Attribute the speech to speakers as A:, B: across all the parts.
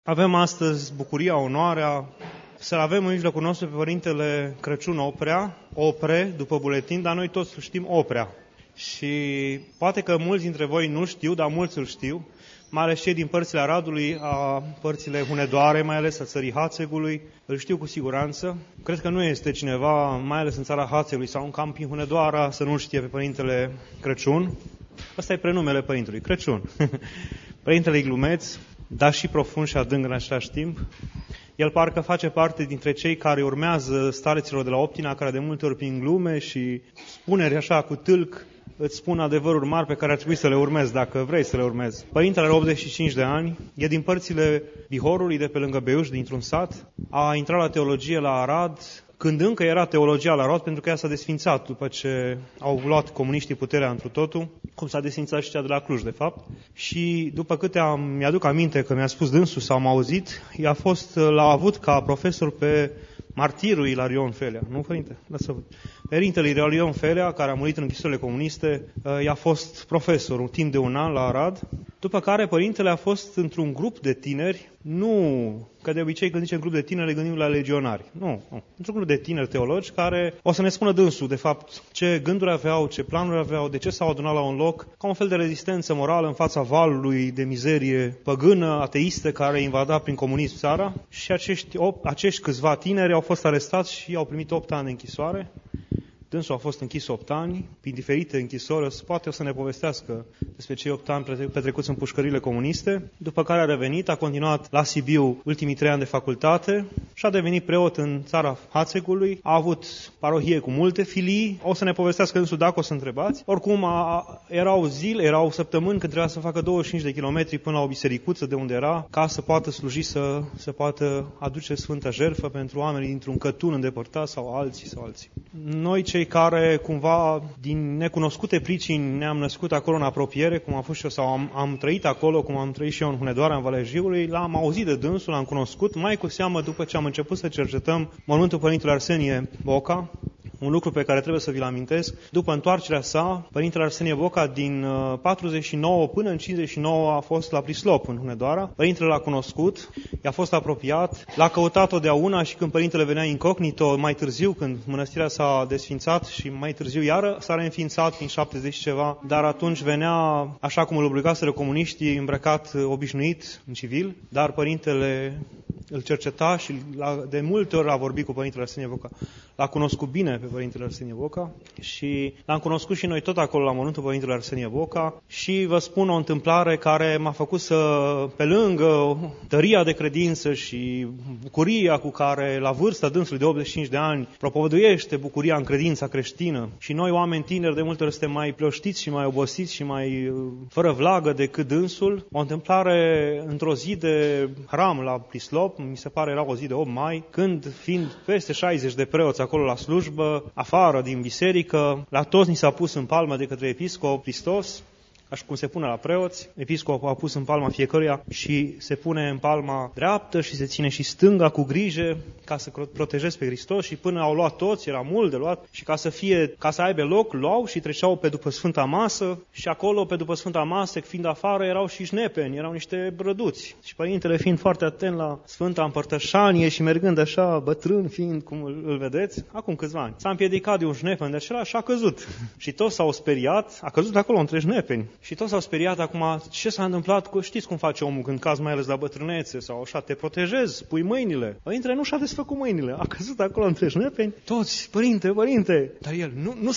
A: Avem astăzi bucuria, onoarea să-l avem în mijlocul nostru pe Părintele Crăciun Opre, după buletin, dar noi toți știm Oprea. Și poate că mulți dintre voi nu știu, dar mulți îl știu, mai ales cei din părțile Aradului, părțile Hunedoare, mai ales a țării Hațegului, îl știu cu siguranță. Cred că nu este cineva, mai ales în țara Hațegului sau în Câmpii Hunedoara, să nu știe pe Părintele Crăciun. Ăsta e prenumele Părintelui, Crăciun. Părintele Glumeț, dar și profund și adânc în același timp. El parcă face parte dintre cei care urmează stareților de la Optina, care de multe ori prin glume și spuneri așa cu tâlc îți spun adevăruri mari pe care ar trebui să le urmezi, dacă vrei să le urmezi. Părintele are 85 de ani, e din părțile Bihorului, de pe lângă Beiuș, dintr-un sat. A intrat la teologie la Arad, când încă era teologia la Arad, pentru că ea s-a desfințat după ce au luat comuniștii puterea întru totul, cum s-a desfințat și cea de la Cluj, de fapt. Și după câte mi-aduc aminte că mi-a spus dânsul sau am auzit, l-a avut ca profesor pe martirul Ilarion Felea, nu, părinte? Părintele Ilarion Felea, care a murit în închisorile comuniste, i-a fost profesor un timp de un an la Arad, după care părintele a fost într-un grup de tineri, nu, că de obicei când zicem grup de tineri, le gândim la legionari, nu, într-un grup de tineri teologi care o să ne spună dânsul, de fapt, ce gânduri aveau, ce planuri aveau, de ce s-au adunat la un loc, ca un fel de rezistență morală în fața valului de mizerie păgână, ateistă, care invada prin comunism țara, și acești câțiva tineri au fost arestați și au primit 8 ani de închisoare. Dânsul a fost închis 8 ani, prin diferite închisori, poate o să ne povestească despre cei 8 ani petrecuți în pușcările comuniste, după care a revenit, a continuat la Sibiu ultimii 3 ani de facultate și a devenit preot în țara Hațegului, a avut parohie cu multe filii, o să ne povestească dânsul dacă o să întrebați. Oricum, erau săptămâni când trebuia să facă 25 de kilometri până la o bisericuță de unde era, ca să poată sluji, să poată aduce Sfânta Jertfă pentru oamenii dintr-un cătun îndepărtat sau alții. Noi, cei care cumva din necunoscute pricini ne-am născut acolo în apropiere, cum am fost și eu, sau am trăit acolo, cum am trăit și eu în Hunedoara, în Valea Jiului, l-am auzit de dânsul, l-am cunoscut, mai cu seamă după ce am început să cercetăm mormântul Părintelui Arsenie Boca. Un lucru pe care trebuie să vi-l amintesc, după întoarcerea sa, Părintele Arsenie Boca din 49 până în 59 a fost la Prislop, în Hunedoara. Părintele l-a cunoscut, i-a fost apropiat, l-a căutat totdeauna și când Părintele venea incognito, mai târziu, când mănăstirea s-a desfințat și mai târziu iară s-a reînființat prin 70 ceva, dar atunci venea, așa cum îl obligaseră comuniștii, îmbrăcat obișnuit, în civil, dar Părintele îl cerceta și de multe ori a vorbit cu Părintele Arsenie Boca. L-a cunoscut bine pe Părintele Arsenie Boca și l-am cunoscut și noi tot acolo la mormântul Părintele Arsenie Boca și vă spun o întâmplare care m-a făcut să, pe lângă tăria de credință și bucuria cu care la vârsta dânsului de 85 de ani propovăduiește bucuria în credința creștină și noi oameni tineri de multe ori suntem mai plăștiți și mai obosiți și mai fără vlagă decât dânsul, o întâmplare într-o zi de hram la Prislop, mi se pare era o zi de 8 mai, când fiind peste 60 de preoți acolo la slujbă, afară din biserică, la toți ni s-a pus în palmă de către episcop Hristos, așa cum se pune la preoți. Episcopul a pus în palma fiecăruia și se pune în palma dreaptă și se ține și stânga cu grijă ca să protejeze pe Hristos și până au luat toți, era mult de luat și ca să aibă loc, luau și treceau pe după Sfânta Masă și acolo pe după Sfânta Masă, fiind afară, erau și șnepeni, erau niște brăduți. Și Părintele fiind foarte atent la Sfânta Împărtășanie și mergând așa, bătrân fiind, cum îl vedeți, acum câțiva ani, s-a împiedicat de un șnepen de acela și a căzut. Și toți s-au speriat, a căzut de acolo între șnepeni. Și toți s-au speriat acum, ce s-a întâmplat cu, știți cum face omul când cazi mai ales la bătrânețe sau așa, te protejezi, pui mâinile. Părintele nu și-a desfăcut mâinile, a căzut acolo între șnepeni. Toți, părinte, dar el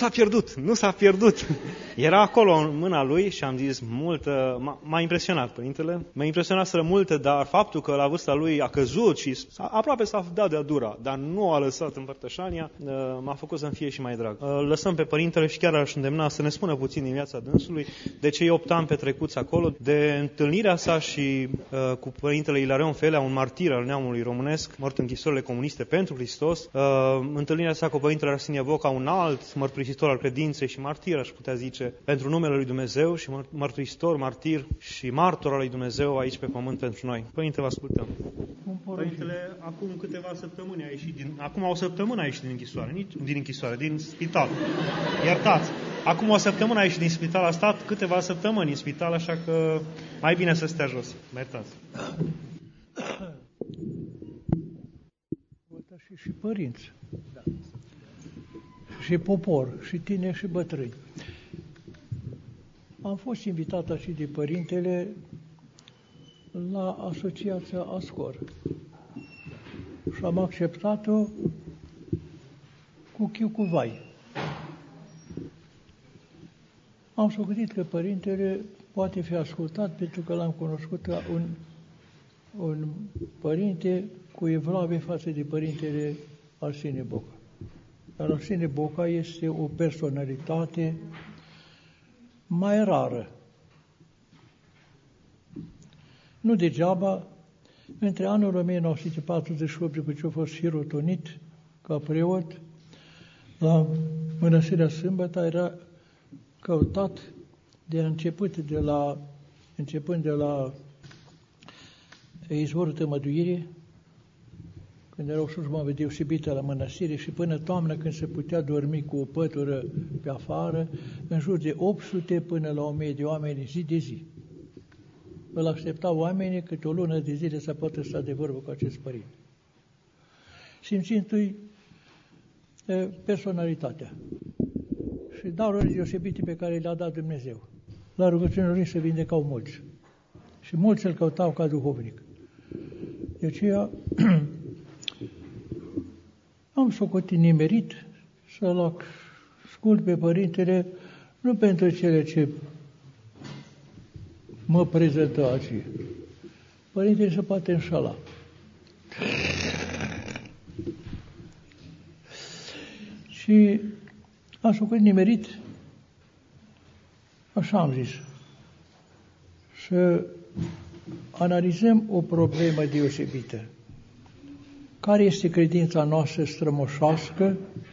A: nu s-a pierdut. Era acolo în mâna lui și am zis m-a impresionat Părintele, m-a impresionat multe, dar faptul că la vârsta lui a căzut și aproape s-a dat de-a dura, dar nu a lăsat împărtășania, m-a făcut să-mi fie și mai drag. Lăsăm pe Părintele și chiar aș îndemna să ne spună puțin din viața dânsului, de cei 8 ani petrecuți acolo, de întâlnirea sa și cu Părintele Ilarion Felea, un martir al neamului românesc, mort în închisorile comuniste pentru Hristos, întâlnirea sa cu Părintele Arsenie Boca, un alt mărturisitor al credinței și martir, aș putea zice, pentru numele lui Dumnezeu și mărturisitor, martir și martor al lui Dumnezeu aici pe pământ pentru noi. Părinte, vă ascultăm. Părintele, acum o săptămână a ieșit din închisoare, din spital. Iertați. Acum o săptămână a ieșit din spital, a stat câteva săptămâni în spital, așa că mai bine să stea jos. Mă iertați.
B: părinți, și popor, și tineri și bătrâni. Am fost invitat și de părintele la asociația Ascor și am acceptat-o cu chiu cu vai. Am socotit că părintele poate fi ascultat pentru că l-am cunoscut ca un părinte cu evlavie față de părintele Arsenie Boca. Dar Arsenie Boca este o personalitate mai rară. Nu degeaba, între anul 1948, după ce a fost hirotonit ca preot, la Mănăstirea Sâmbăta era căutat începând de la izvorul Tămăduirii, când era o slujbă deosebită la mănăstire, și până toamnă, când se putea dormi cu o pătură pe afară, în jur de 800 până la 1000 de oameni zi de zi. Îl așteptau oamenii câte o lună de zile să poată sta de vorbă cu acest părinte, simțindu-i personalitatea și darurile deosebite pe care le-a dat Dumnezeu. La rugăciunea lui se vindecau mulți și mulți îl căutau ca duhovnic. De aceea am socotit nimerit să-l ascult pe părintele, nu pentru cele ce mă prezentă aici. Părintele se poate înșala. Și am socotit nimerit, așa am zis, să analizăm o problemă deosebită. Care este credința noastră strămoșească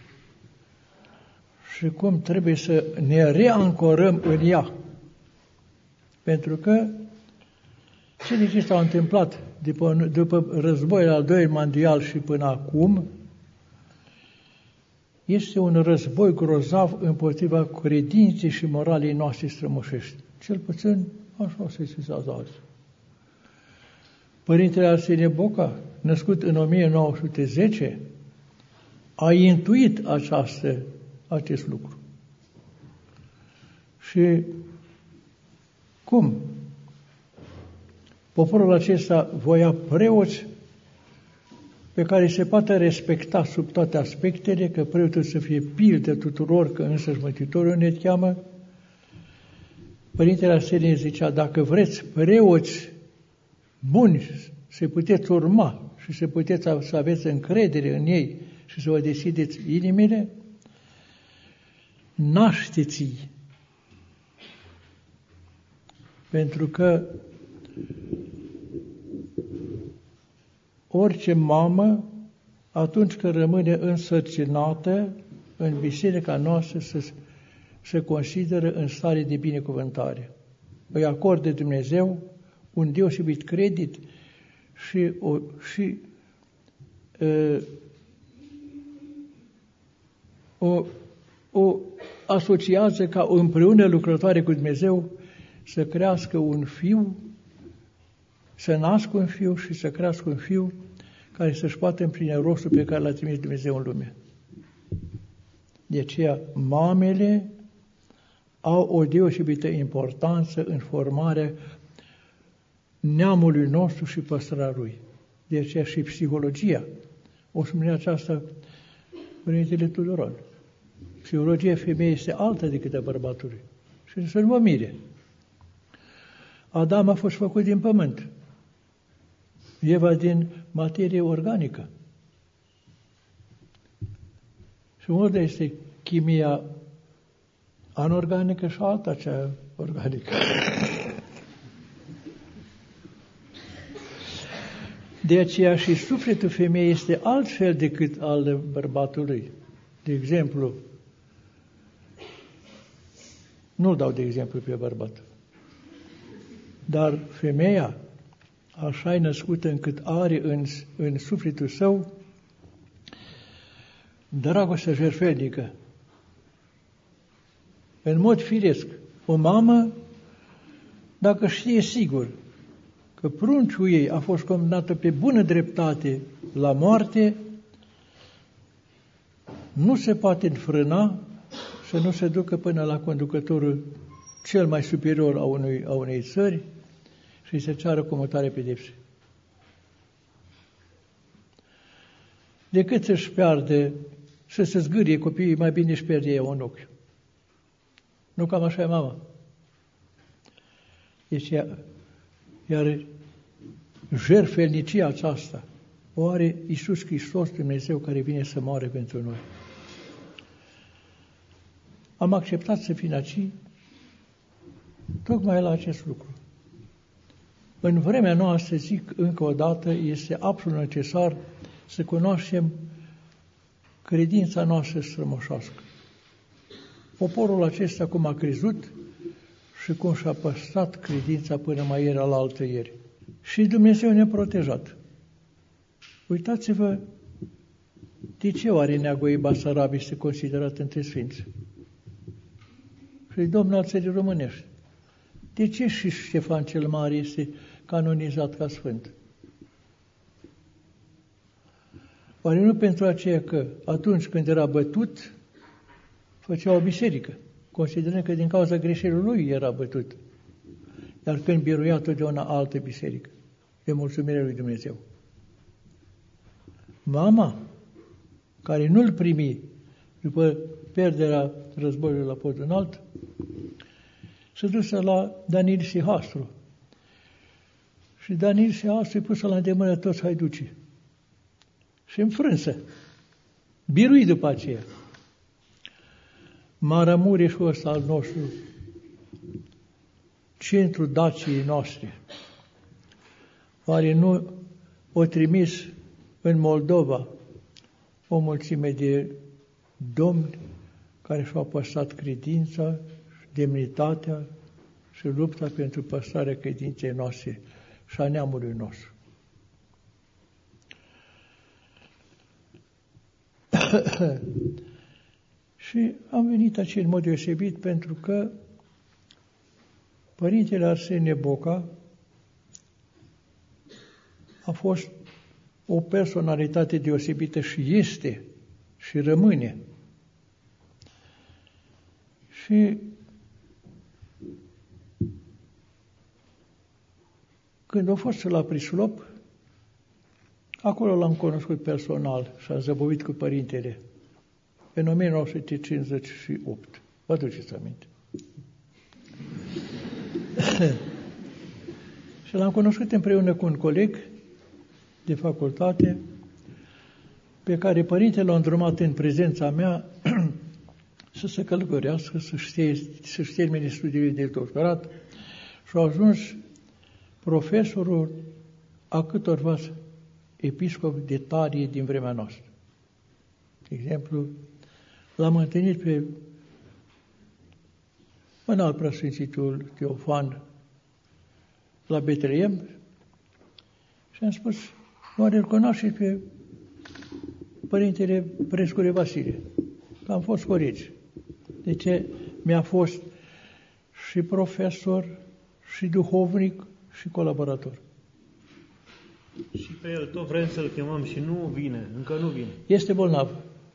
B: și cum trebuie să ne reancorăm în ea. Pentru că cele ce s-au întâmplat după războiul al doilea mondial și până acum este un război grozav împotriva credinței și moralei noastre strămoșești. Cel puțin așa se sfisează azi. Părintele Arsenie Boca, născut în 1910, a intuit acest lucru. Și cum? Poporul acesta voia preoți pe care se poate respecta sub toate aspectele, că preotul să fie pildă tuturor, că însăși Mântuitorul ne cheamă. Părintele Arsenie zicea, dacă vreți preoți buni, să puteți urma și să aveți încredere în ei și să vă deschideți inimile, nașteți-i. Pentru că orice mamă, atunci când rămâne însărcinată, în biserica noastră se consideră în stare de binecuvântare. Îi acordă Dumnezeu un deosebit credit și o asociază ca împreună lucrătoare cu Dumnezeu să crească un fiu, să nască un fiu și să crească un fiu care să-și poată împlini rostul pe care l-a trimis Dumnezeu în lume. De aceea, mamele au o deosebită importanță în formarea neamului nostru și păstrarea lui. De aceea și psihologia. O spune aceasta Părintele Tudoran. Psihologia femeii este alta decât a bărbatului. Și să nu mă mire. Adam a fost făcut din pământ. Eva din materie organică. Și unde este chimia anorganică și alta cea organică? De aceea și sufletul femeii este altfel decât al bărbatului. De exemplu, nu-l dau de exemplu pe bărbat, dar femeia așa e născută încât are în sufletul său dragostea jertfelnică. În mod firesc, o mamă, dacă știe sigur că prunciul ei a fost condamnată pe bună dreptate la moarte, nu se poate înfrâna să nu se ducă până la conducătorul cel mai superior a unei țări și se ceară comutare pedepse. Decât să-și pierde, să se zgârie copiii, mai bine își pierde ea un ochi. Nu cam așa e mama. Deci, iar jertfelnicia aceasta o are Iisus Hristos, Dumnezeu, care vine să moare pentru noi. Am acceptat să fim aici tocmai la acest lucru. În vremea noastră, zic încă o dată, este absolut necesar să cunoaștem credința noastră strămoșească. Poporul acesta cum a crezut și cum și-a păstrat credința până mai era la altă ieri. Și Dumnezeu ne-a protejat. Uitați-vă de ce oare Neagoe Basarabi este considerat între sfinți. Și Domnul al țării românești. De ce și Ștefan cel Mare este canonizat ca sfânt? Oare nu pentru aceea că atunci când era bătut, făcea o biserică, considerând că din cauza greșelului lui era bătut, iar când biruia totdeauna altă biserică, de mulțumire lui Dumnezeu. Mama, care nu-l primi după pierderea războiului la Podul Înalt, se duse la Danil Sihastru. Și Danil Sihastru îi pusă la îndemână toți haiducii. Și înfrânsă. Birui după aceea. Maramureșul ăsta al nostru, centrul Daciei noastre, oare nu o trimis în Moldova o mulțime de domni care și-au păstrat credința, demnitatea și lupta pentru păstrarea credinței noastre și a neamului nostru. Și am venit aici în mod deosebit pentru că Părintele Arsenie Boca a fost o personalitate deosebită și este și rămâne. Și când a fost la Prislop, acolo l-am cunoscut personal și am zăbovit cu părintele în 1958. Vă aduceți aminte? Și l-am cunoscut împreună cu un coleg de facultate pe care părintele l-a îndrumat în prezența mea să se călătorească, să-și termine studiile de doctorat și a ajuns profesorul a câtorva episcopi de tarie din vremea noastră. De exemplu, l-am întâlnit pe înalt preasfințitul Teofan la Betleem și am spus, oare îl cunoaște pe Părintele Prescure Vasile, că am fost colegi. De ce mi-a fost și profesor, și duhovnic, și colaborator.
A: Și pe el tot vrem să-l chemăm și nu vine, încă nu vine.
B: Este bolnav.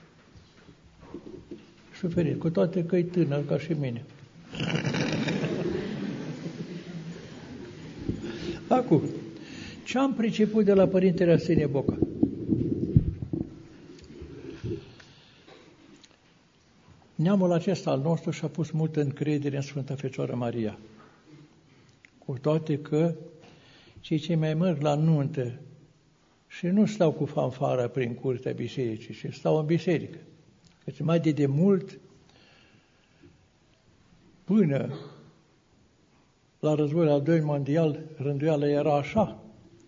B: Suferit, cu toate că e tânăr ca și mine. Acum, ce am priceput de la Părintele Arsenie Boca? Neamul acesta al nostru și-a pus multă încredere în Sfânta Fecioară Maria. Cu toate că cei ce mai merg la nuntă și nu stau cu fanfară prin curtea bisericii, ci stau în biserică. Căci mai de demult, până la războiul al doilea mondial, rânduiala era așa.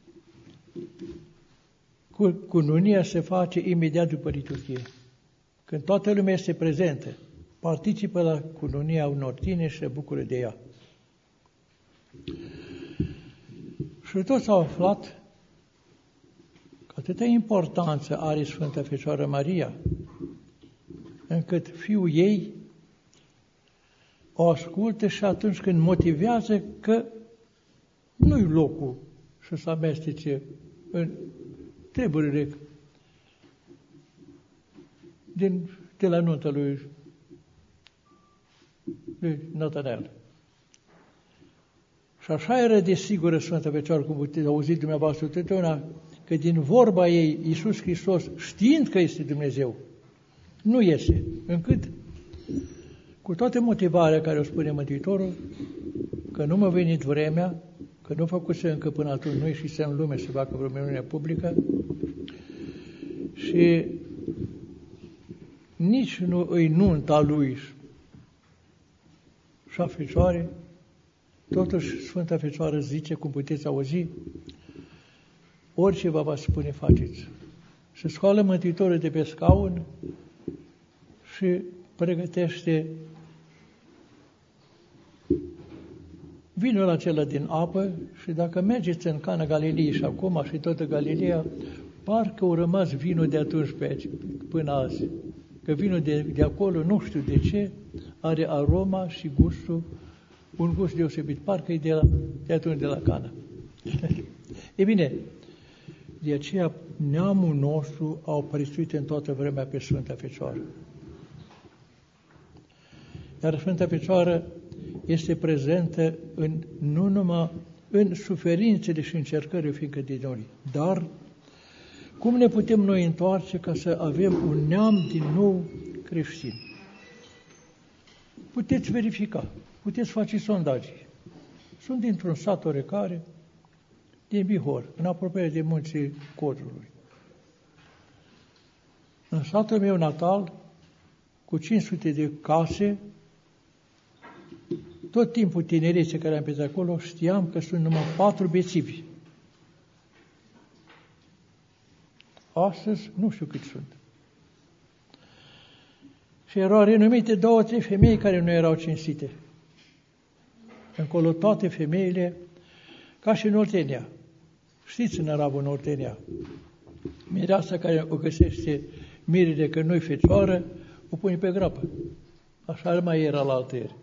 B: Cununia se face imediat după liturghie. Când toată lumea este prezentă, participă la cununia unor tineri și se bucură de ea. Și toți au aflat că atâta importanță are Sfânta Fecioară Maria, încât fiul ei o ascultă și atunci când motivează că nu-i locul să se amestece în treburile din de la nuntă lui Natanael. Și așa era de sigură Sfânta Fecioară, cum puteți auzi dumneavoastră totdeauna, că din vorba ei, Iisus Hristos, știind că este Dumnezeu, nu iese, încât cu toată motivarea care o spune Mântuitorul, că nu m-a venit vremea, că nu făcuse încă până atunci, nu ieșise în lume să facă vreo minune publică și nici nu îi nunta lui și a Fecioare, totuși Sfânta Fecioară zice, cum puteți auzi, orice vă va spune, faceți. Se scoală Mântuitorul de pe scaun și pregătește vinul acela din apă și dacă mergeți în Cana Galilei și acum și toată Galileea, parcă au rămas vinul de atunci pe aici, până azi. Că vinul de acolo, nu știu de ce, are aroma și gustul, un gust deosebit, parcă e de atunci de la Cana. E bine, de aceea neamul nostru au prețuit în toată vremea pe Sfânta Fecioară. Iar Sfânta Fecioară este prezentă nu numai în suferințele și încercările fiindcă de noi, dar cum ne putem noi întoarce ca să avem un neam din nou creștin? Puteți verifica, puteți face sondaje. Sunt dintr-un sat oarecare, din Bihor, în apropiere de munții Codrului. În satul meu natal, cu 500 de case, tot timpul tinerețe care am petrecut acolo, știam că sunt numai 4 bețivi. Astăzi nu știu cât sunt. Și erau renumite 2-3 femei care nu erau cinstite. Încolo toate femeile, ca și în Oltenia. Știți în arabă în Oltenia. Mireasa care o găsește mirele că nu-i fecioară, o pune pe grapă. Așa mai era la altăieri.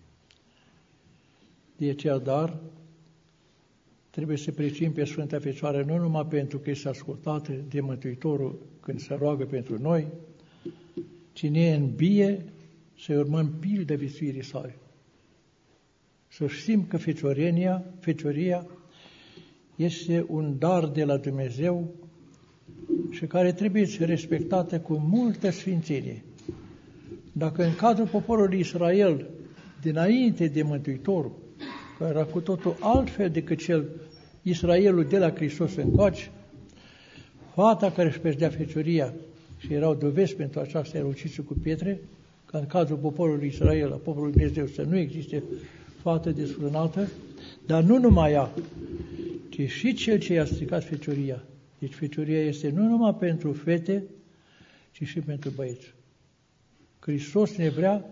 B: De aceea, dar, trebuie să precim pe Sfânta Fecioară nu numai pentru că este ascultată de Mântuitorul când se roagă pentru noi, ci ne îmbie să urmăm pilda viețuirii sale. Să știm că fecioria este un dar de la Dumnezeu și care trebuie respectată cu multă sfințenie. Dacă în cadrul poporului Israel, dinainte de Mântuitorul, care era cu totul altfel decât cel Israelul de la Hristos încoace, fata care își pierdea fecioria și erau dovezi pentru aceasta, erau ucise cu pietre, ca în cadrul poporului Israel, a poporului Dumnezeu, să nu existe fată desfrânată, dar nu numai ea, ci și cel ce i-a stricat fecioria. Deci fecioria este nu numai pentru fete, ci și pentru băieți. Hristos ne vrea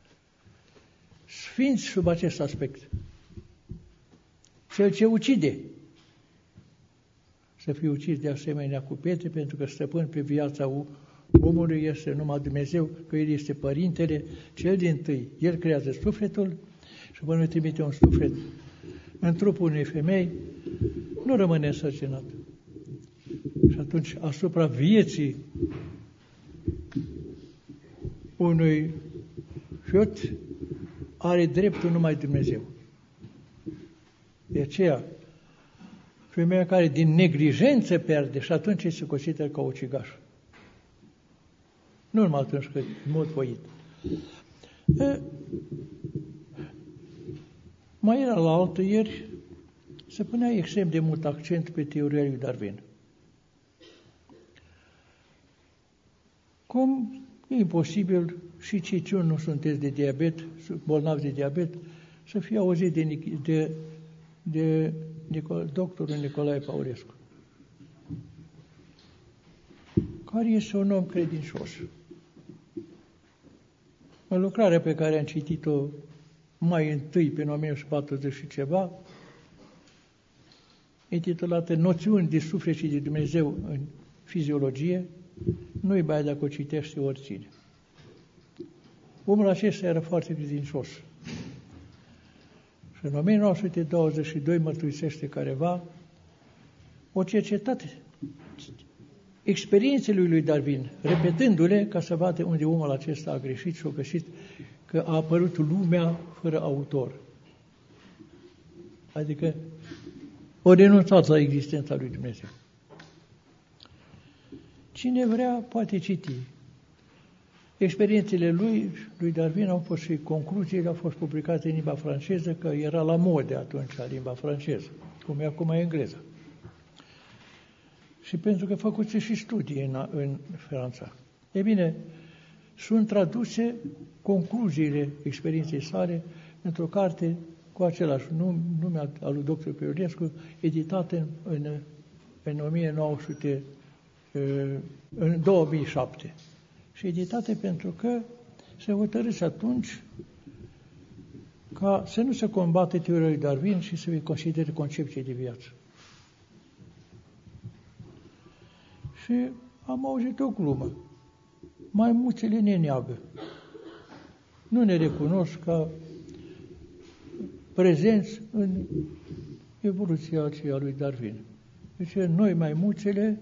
B: sfinți sub acest aspect. Cel ce ucide să fie ucis de asemenea cu pietre, pentru că stăpân pe viața omului este numai Dumnezeu, că El este Părintele, cel dintâi. El creează sufletul și până trimite un suflet în trupul unei femei, nu rămâne însărcinat. Și atunci, asupra vieții unui fiot, are dreptul numai Dumnezeu. De aceea, femeia care din neglijență pierde și atunci se consideră ca ucigaș. Nu numai atunci că în mod voit. Mai era la altă ieri, se punea extrem de mult accent pe teoria lui Darwin. Cum e imposibil și cei ce nu sunteți de diabet, bolnavi de diabet, să fie auzit de doctorul Nicolae Paulescu, care este un om credincios. În lucrarea pe care am citit-o mai întâi, pe 1940 și ceva, intitulată Noțiuni de suflet și de Dumnezeu în fiziologie, nu-i bai dacă o citește oricine. Omul acesta era foarte credincios. Și în 1922 mărturisește careva o cercetare experiențele lui Darwin, repetându-le ca să vadă unde omul acesta a greșit și a găsit că a apărut lumea fără autor. Adică o renunțat la existența lui Dumnezeu. Cine vrea poate citi. Experiențele lui Darwin au fost și concluziile, au fost publicate în limba franceză, că era la modă atunci limba franceză, cum e acum engleza. Și pentru că făcuți și studii în Franța. E bine, sunt traduse concluziile experienței sale într-o carte cu același nume al lui Dr. Piorescu, editată în 2007. Și editate pentru că se hotărâse atunci ca să nu se combate teoria lui Darwin și să îi considere concepție de viață. Și am auzit o glumă. Maimuțele ne neagă. Nu ne recunosc ca prezenți în evoluția aceea lui Darwin. Deci noi, maimuțele,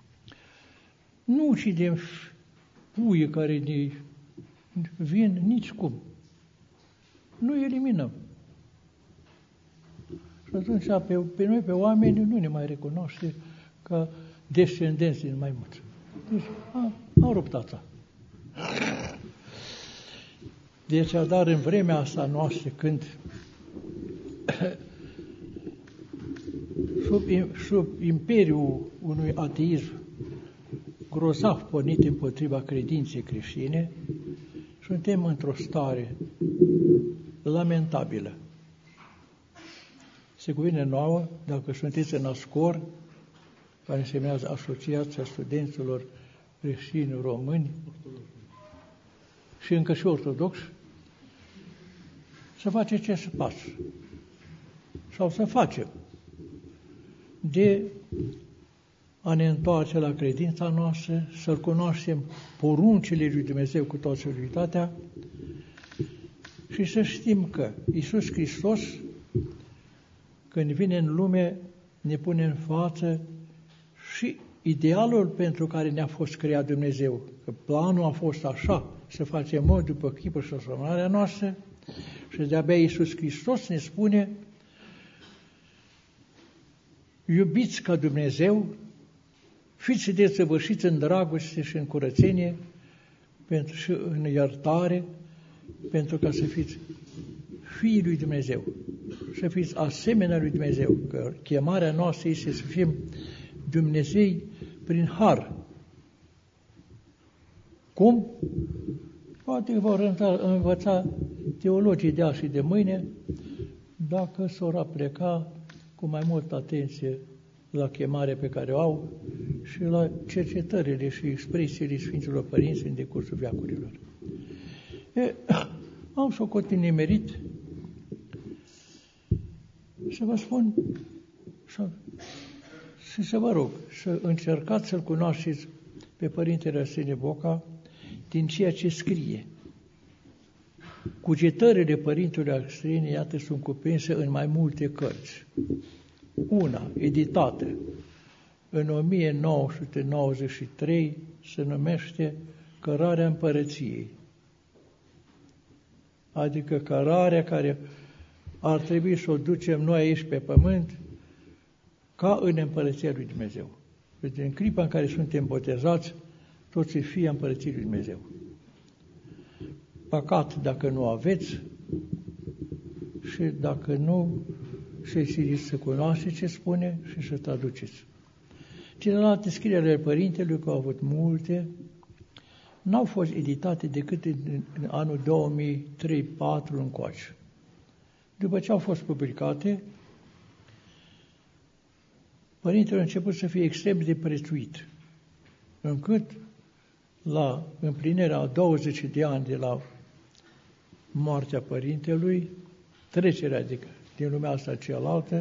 B: nu ucidem puii care ne vin nici cum. Nu eliminăm. Și atunci pe noi, pe oameni, nu ne mai recunoaște ca descendenți din maimuță. Deci au rupt asta. Deci, dar în vremea asta noastră, când sub imperiul unui ateism grozav pornit împotriva credinței creștine, suntem într-o stare lamentabilă. Se cuvine nouă, dacă sunteți în ASCOR, care însemnează Asociația Studenților Creștini Români și încă și ortodoxi, să faceți ce pas. Sau să facem de a ne întoarce la credința noastră, să-L cunoaștem poruncile lui Dumnezeu cu toată seriozitatea și să știm că Iisus Hristos, când vine în lume, ne pune în față și idealul pentru care ne-a fost creat Dumnezeu, că planul a fost așa, să facem mod după chipul și asemănarea noastră, și de-abia Iisus Hristos ne spune: iubiți ca Dumnezeu, fiți desăvârșiți în dragoste și în curățenie și în iertare, pentru ca să fiți fiii lui Dumnezeu, să fiți asemenea lui Dumnezeu, că chemarea noastră este să fim Dumnezei prin har. Cum? Poate vor învăța teologii de azi și de mâine, dacă s-or apleca cu mai multă atenție la chemarea pe care o au și la cercetările și expresiile Sfinților Părinți în decursul veacurilor. Am socotit nimerit să vă spun și să vă rog să încercați să-L cunoașteți pe Părintele Arsenie Boca din ceea ce scrie. Cugetările Părintelui Arsenie, iată, sunt cuprinse în mai multe cărți. Una, editată în 1993, se numește Cărarea Împărăției. Adică cărarea care ar trebui să o ducem noi aici pe pământ ca în Împărăția lui Dumnezeu. Deci în clipa în care suntem botezați, toți fii Împărăției lui Dumnezeu. Păcat dacă nu aveți și dacă nu, să siliți să cunoaște ce spune și să traduceți. Celelalte scrieri ale Părintelui, că au avut multe, n-au fost editate decât în anul 2003-2004 încoace. După ce au fost publicate, Părintele a început să fie extrem de prețuit, încât la împlinirea a 20 de ani de la moartea Părintelui, trecerea din lumea asta cealaltă,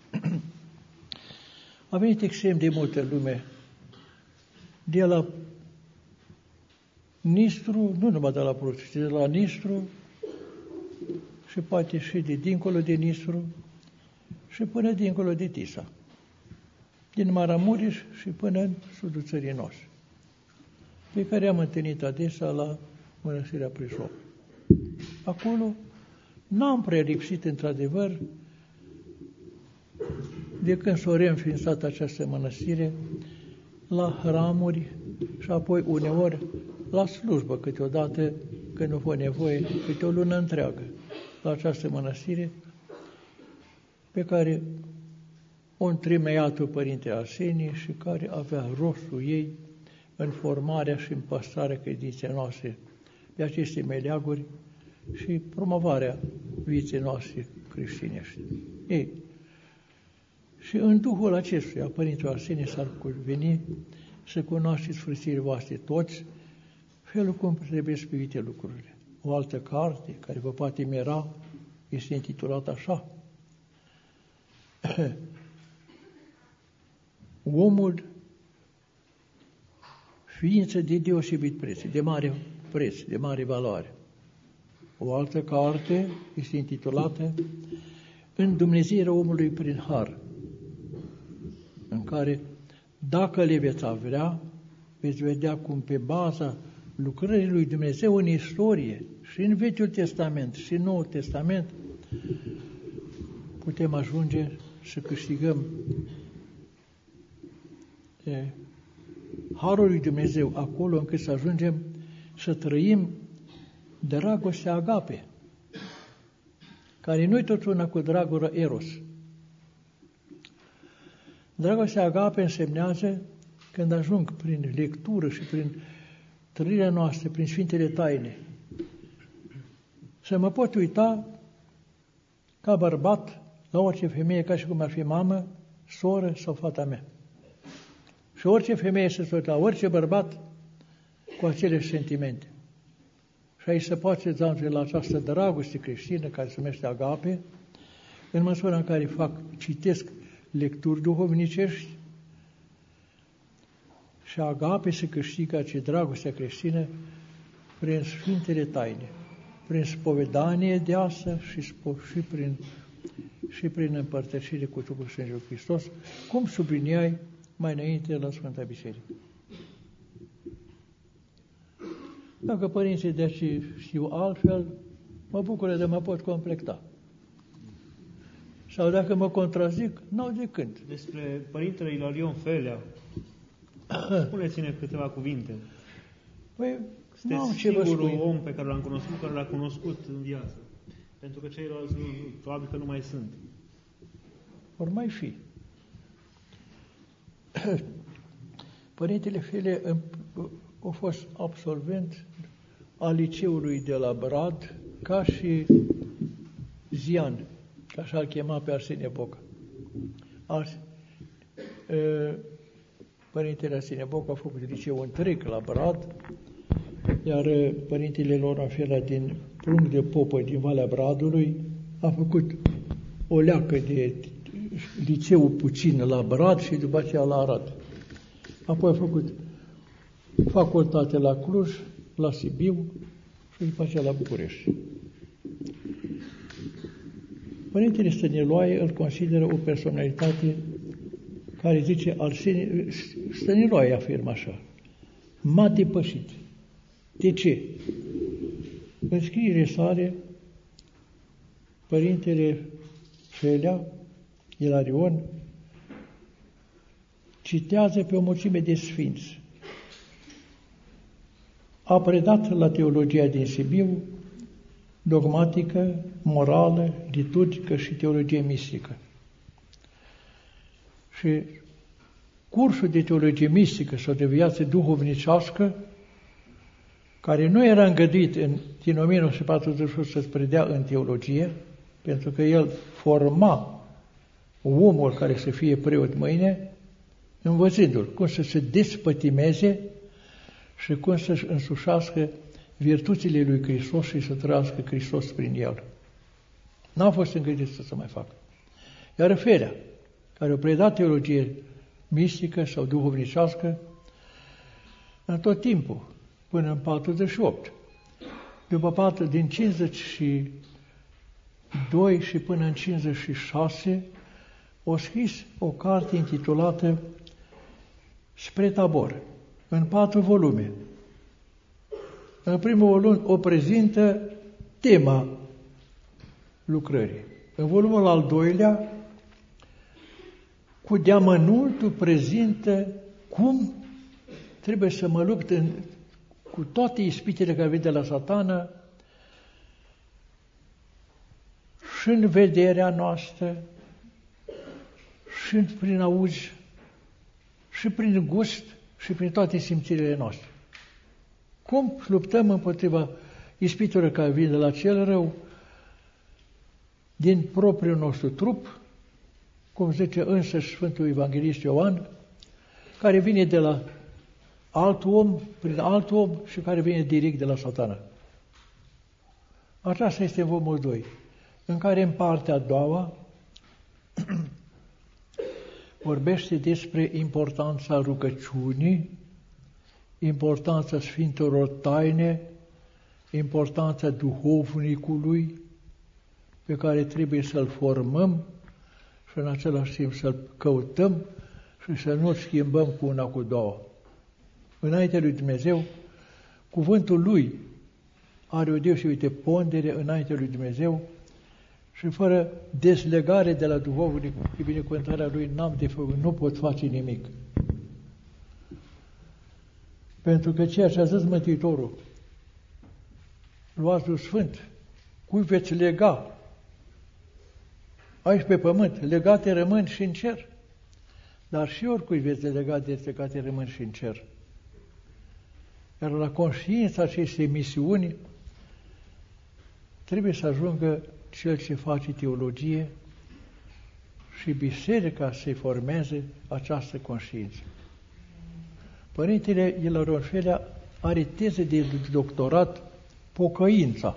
B: a venit extrem de multă lume de la Nistru, nu numai de la Prut, ci de la Nistru și poate și de dincolo de Nistru și până dincolo de Tisa. din Maramureș și până în sudul țării noastre, pe care am întâlnit adesea la Mănăstirea Prișov. Acolo n-am prea lipsit, într-adevăr, de când s-a reînființat această mănăstire, la hramuri și apoi uneori la slujbă, câteodată, când nu fost nevoie, câte o lună întreagă, la această mănăstire, pe care o întemeiat-o Părinte Arsenie și care avea rostul ei în formarea și în păstrarea credinței noastre de aceste meleaguri și promovarea vieții noastre creștinești. Ei, și în duhul acestuia, Părinte Arsenie s-ar veni să cunoașteți frățiile voastre toți felul cum trebuie spivite lucrurile. O altă carte care vă poate mira este intitulată așa: Omul, ființă de deosebit preț, de mare preț, de mare valoare. O altă carte este intitulată Îndumnezeirea omului prin har, în care, dacă le veți avea, veți vedea cum pe baza lucrării lui Dumnezeu în istorie, și în Vechiul Testament, și în Noul Testament, putem ajunge să câștigăm harul lui Dumnezeu acolo încât să ajungem să trăim dragostea agape, care nu-i tot una cu dragul eros. Dragostea agape însemnează, când ajung prin lectură și prin trăirea noastră, prin Sfintele Taine, să mă pot uita ca bărbat la orice femeie, ca și cum ar fi mamă, soră sau fata mea. Și orice femeie să se uita la orice bărbat cu aceleași sentimente. Și aici se poate ajunge la această dragoste creștină care se numește agape, în măsura în care citesc lecturi duhovnicești și agape se câștigă acea dragostea creștină prin Sfintele Taine, prin spovedanie deasă și prin împărtășire cu trupul și sângele Hristos, cum subliniai mai înainte la Sfânta Biserică. Dacă părinții de aici știu altfel, mă bucură de mă pot completa. Sau dacă mă contrazic, n-au de când.
A: Despre Părintele Ilarion Felea, spuneți-ne câteva cuvinte.
B: Păi,
A: sunteți singurul om pe care l-am cunoscut, care l-a cunoscut în viață. Pentru că ceilalți probabil că nu mai sunt.
B: Or mai fi. Părintele Felea a fost absolvent al liceului de la Brad, ca și Zian, că așa îl chema pe Arsenie Boca. Părintele Arsenie Boca a făcut liceu întreg la Brad, iar părintele lor Felea din Prunc de Popă, din Valea Bradului, a făcut o leacă de liceu puțin la Brad și după aceea la Arad. Apoi a făcut facultate la Cluj, la Sibiu și după aceea la București. Părintele Stăniloae îl consideră o personalitate care zice, Stăniloae afirmă așa, m-a depășit. De ce? În scrierile sale, Părintele Felea, Ilarion, citează pe o mulțime de sfinți. A predat la teologia din Sibiu, dogmatică, morală, liturgică și teologie mistică. Și cursul de teologie mistică sau de viață duhovnicească, care nu era îngăduit din 1948 să-ți predea în teologie, pentru că el forma omul care să fie preot mâine, învățându-l cum să se despătimeze și cum să-și însușească virtuțile lui Hristos și să trăiască Hristos prin el. N-a fost îngăduit să se mai facă. Iar Felea, care a predat teologie mistică sau duhovnicească, în tot timpul, până în 48, din 52 și până în 56, a scris o carte intitulată Spre Tabor, în 4 volume. În primul volum o prezintă tema lucrării. În volumul al doilea, cu deamănuntul prezintă cum trebuie să mă lupt cu toate ispitele care vin de la Satana și în vederea noastră, și prin auz, și prin gust, și prin toate simțirile noastre. Cum luptăm împotriva ispitelor care vin de la cel rău din propriul nostru trup, cum zice însăși Sfântul Evanghelist Ioan, care vine de la alt om, prin alt om și care vine direct de la Satana. Aceasta este volumul 2, în care în partea a doua vorbește despre importanța rugăciunii, importanța Sfintelor Taine, importanța duhovnicului pe care trebuie să-l formăm și în același timp să-l căutăm și să nu-l schimbăm cu una cu două. Înainte lui Dumnezeu, cuvântul lui are o deosebită pondere înainte lui Dumnezeu și fără deslegare de la duhovnic și binecuvântarea lui n-am de făcut, nu pot face nimic. Pentru că ceea ce a zis Mântuitorul, luați-l Sfânt, cui veți lega aici pe pământ, legate rămân și în cer, dar și oricui veți lega, legate rămân și în cer. Iar la conștiința acestei misiuni trebuie să ajungă cel ce face teologie și biserica să-i formeze această conștiință. Părintele Ilarion Felea are teză de doctorat Pocăința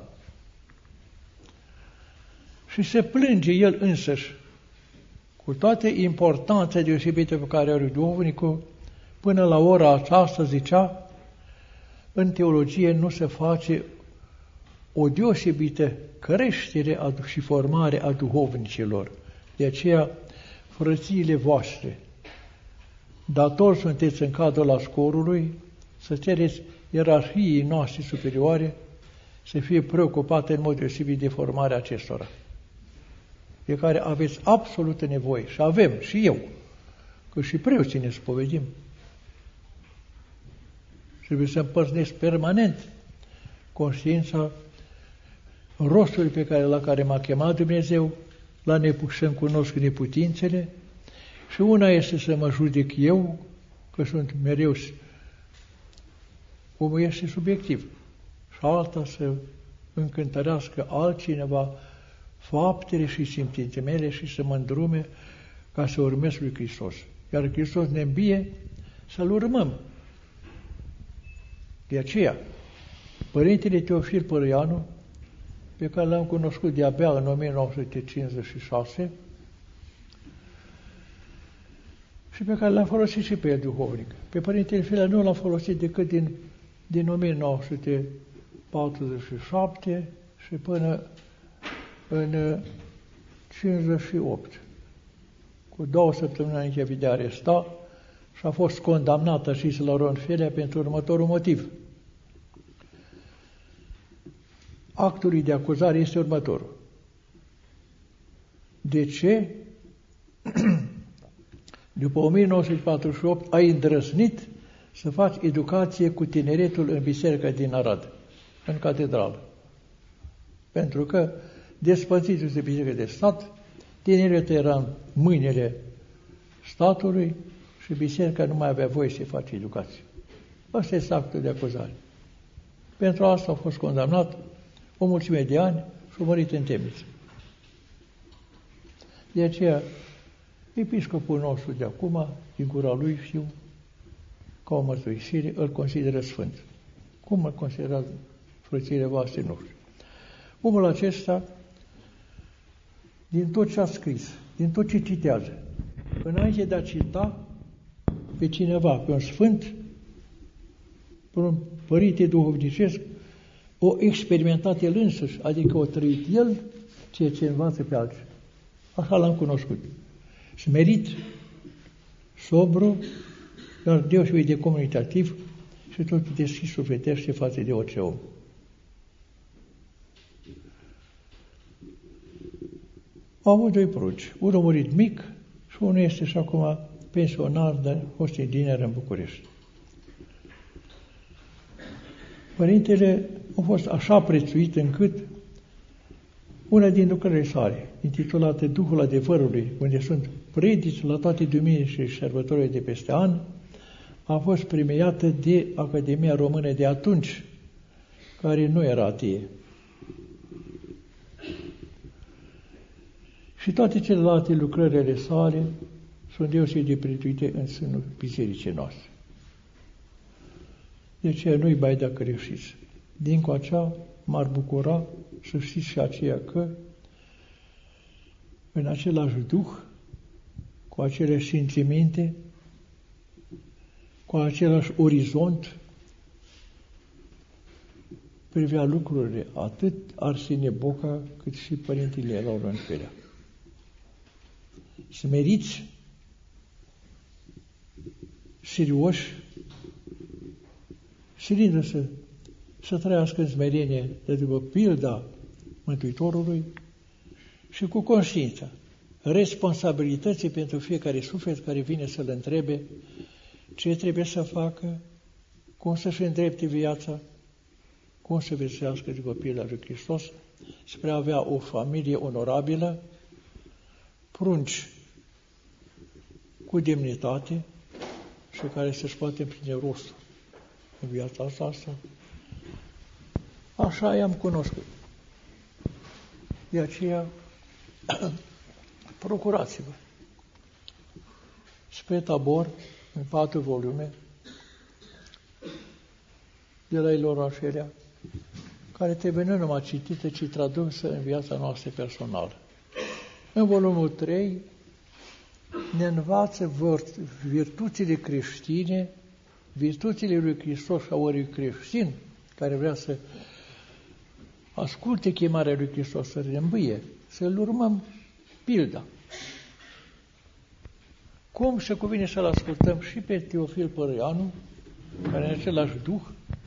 B: și se plânge el însăși cu toată importanța deosebită pe care are duhovnicul, până la ora aceasta zicea, în teologie nu se face o deosebită creștere și formare a duhovnicilor. De aceea, frățiile voastre, datori sunteți în cadrul ascorului, să cereți ierarhiei noastre superioare să fie preocupate în mod deosebit de formarea acestora, de care aveți absolută nevoie. Și avem, și eu, că și preoții ne spovedim. Trebuie să împărțnesc permanent conștiința rostului pe care, la care m-a chemat Dumnezeu, să-mi cunosc neputințele, și una este să mă judec eu, că sunt mereu, omul este subiectiv, și alta să încântărească altcineva faptele și simțințele mele și să mă îndrume ca să urmez lui Hristos. Iar Hristos ne îmbie să-L urmăm. De aceea, Părintele Teofil Părăianu, pe care l-am cunoscut de-abia în 1956 și pe care l-am folosit și pe el duhovnic. Pe Părintele Felea nu l-am folosit decât din 1947 și până în 58. Cu 2 săptămâni înainte de a aresta și a fost condamnat și la Ilarion Felea pentru următorul motiv. Actul de acuzare este următorul. De ce, după 1948, ai îndrăznit să faci educație cu tineretul în biserica din Arad, în catedrală? Pentru că, despărțitul de biserică de stat, tineretul era în mâinile statului și biserica nu mai avea voie să facă educație. Asta este actul de acuzare. Pentru asta a fost condamnat o mulțime de ani și a murit în temniță. De aceea, episcopul nostru de acum, din gura lui știu, ca o mărturisire, îl consideră sfânt. Cum îl considerați frățiile voastre? Nu știu. Omul acesta, din tot ce a scris, din tot ce citează, înainte de a cita pe cineva, pe un sfânt, pe un părinte duhovnicesc, o experimentat el însuși, adică o trăit el ceea ce învață pe alții. Așa l-am cunoscut. smerit, sobru, dar deosebit de comunitativ și tot deschis sufletește față de orice om. Au avut doi pruci, unul a murit mic și unul este și acum pensionar, dar fost inginer în București. Părintele a fost așa prețuit încât una din lucrările sale, intitulată Duhul Adevărului, unde sunt predici la toate duminicile și sărbătorile de peste an, a fost premiată de Academia Română de atunci, care nu era atee. Și toate celelalte lucrări ale sale sunt deosebit de prețuite în sânul bisericii noastre. De aceea nu-i bai dacă reușiți. Din coacea m-ar bucura să știți și aceea că în același Duh, cu aceleași simțiminte, cu același orizont, privea lucrurile atât Arsenie Boca cât și părintele Laurent Pelea. Smeriți, serioși, silindu-se să trăiască în smerenie de după pilda Mântuitorului și cu conștiința responsabilității pentru fiecare suflet care vine să-L întrebe ce trebuie să facă, cum să-și îndrepte viața, cum să viețuiască după pilda lui Hristos, spre a avea o familie onorabilă, prunci cu demnitate și care să-și poate împlini rostul în viața asta. Așa i-am cunoscut. De aceea, procurați-vă spre Tabor, în 4 volume, de la Ilora Șerea, care trebuie nu numai citită, ci tradusă în viața noastră personală. În volumul 3 ne învață virtuțile creștine, virtuțile lui Hristos și a oricui creștin care vrea să asculte chemarea lui Hristos, să reîmbâie, să-L urmăm pilda. Cum se cuvine să-L ascultăm și pe Teofil Părăianu, care în același Duh,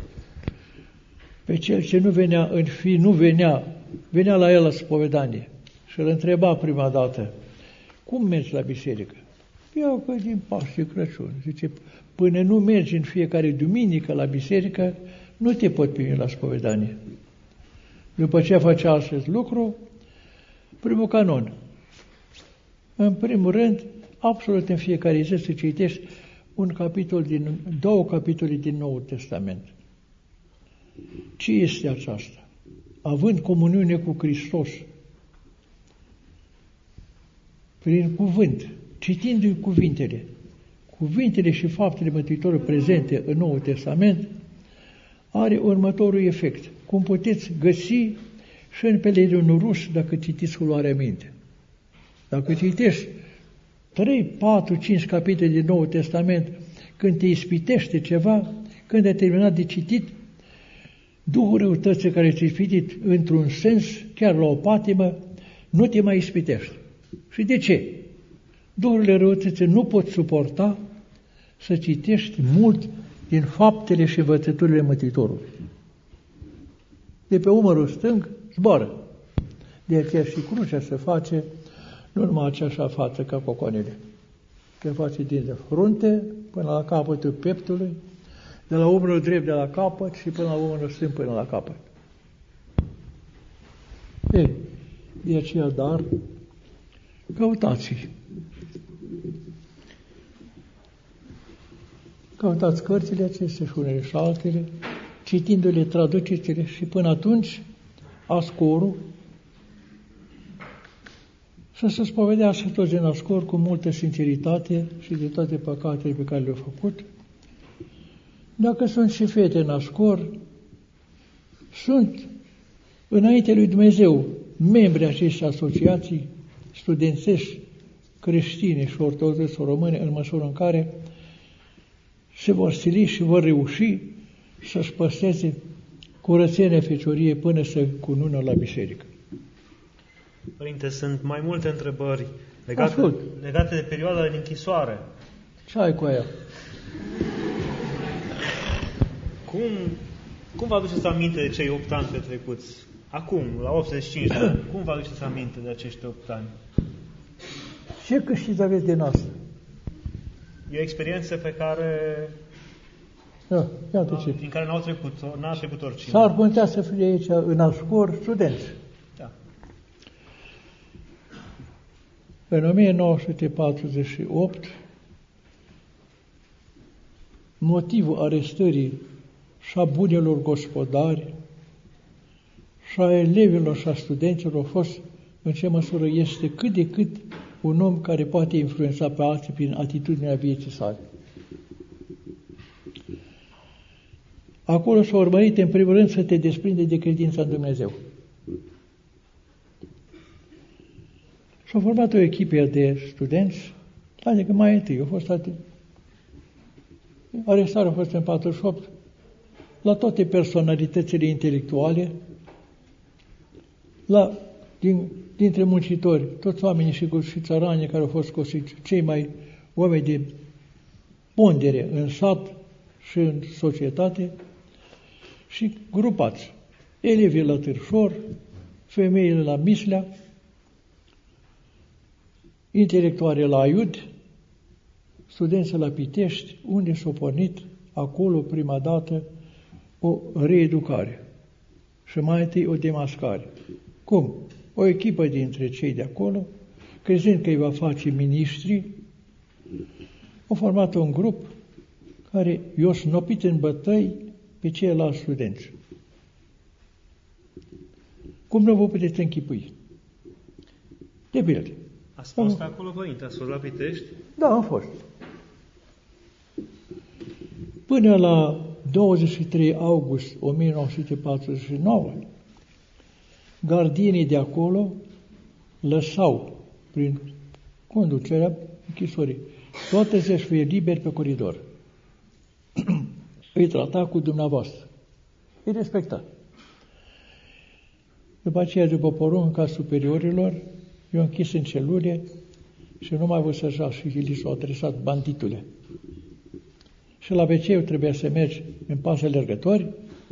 B: pe cel ce nu venea în fi, venea la el la spovedanie și îl întreba prima dată, cum mergi la biserică? Eu că din Paște Crăciun. Zice, până nu mergi în fiecare duminică la biserică, nu te pot primi la spovedanie. După ce făcea acest lucru, primul canon. În primul rând, absolut în fiecare zi să citești două capitole din Noul Testament. Ce este aceasta? Având comuniune cu Hristos, prin cuvânt, citindu-i cuvintele și faptele Mântuitorului prezente în Noul Testament, are următorul efect. Cum puteți găsi și în Pelerinul Rus, dacă citiți cu luarea minte. Dacă citești 3, 4, 5 capitole din Noul Testament, când te ispitește ceva, când ai terminat de citit, Duhul răutății care ți-a ispitit într-un sens, chiar la o patimă, nu te mai ispitește. Și de ce? Duhurile răutății nu pot suporta să citești mult din faptele și învățăturile Mântuitorului. De pe umărul stâng zboară. De aceea și crucea se face nu numai aceeași față ca cocoanele. Se face din de frunte până la capătul pieptului, de la umărul drept de la capăt și până la umărul stâng până la capăt. Ei, de aceea, dar, căutați-i. Căutați cărțile acestea și unele și altele, citindu-le, traduceți-le și până atunci Ascorul să se spovedească toți din Ascor cu multă sinceritate și de toate păcatele pe care le-au făcut. Dacă sunt și fete în Ascor, sunt înainte lui Dumnezeu membri acestei asociații studențești, creștine și ortodoxe române, în măsură în care se vor stili și vor reuși să-și păstreze curățenia feciorie până să cunună la biserică.
A: Părinte, sunt mai multe întrebări legate de perioada de închisoare.
B: Ce ai cu aia?
A: Cum vă aduceți aminte de cei 8 ani petrecuți? Acum, la 85 de ani, cum vă aduceți aminte de acești 8 ani?
B: Ce câștiți aveți din asta?
A: E o experiență pe care...
B: Da, iată ce.
A: Din care n-a trecut oricine.
B: S-ar putea să fie aici, în Ascor, studenți.
A: Da.
B: În 1948, motivul arestării și a bunelor gospodari, și a elevilor și a studenților a fost în ce măsură este cât de cât un om care poate influența pe alții prin atitudinea vieții sale. Acolo s-a urmărit, în primul rând, să te desprinde de credința în Dumnezeu. S-a format o echipă de studenți, adică mai întâi, arestarea a fost în 48, la toate personalitățile intelectuale, dintre muncitori, toți oamenii și țăranii care au fost cosiți, cei mai oameni de pondere în sat și în societate, și grupați. Elevii la Târșor, femeile la Mislea, intelectuale la Aiud, studenții la Pitești, unde s-a pornit acolo prima dată o reeducare și mai întâi o demascare. Cum? O echipă dintre cei de acolo, crezând că îi va face miniștri, au format un grup care i-a snopit în bătăi pe ceilalți studenți. Cum nu vă puteți închipui? De pildă.
A: Ați fost acolo, părinte? Ați fost la Pitești?
B: Da, am fost. Până la 23 august 1949, gardienii de acolo lăsau, prin conducerea închisorii, toate să-și fie liberi pe coridor. Îi trata cu dumneavoastră. Îi respecta. După aceea, după porunca superiorilor, i-au închis în celule și nu mai văd așa și li s-au adresat banditule. Și la WC trebuia să mergi în pas alergători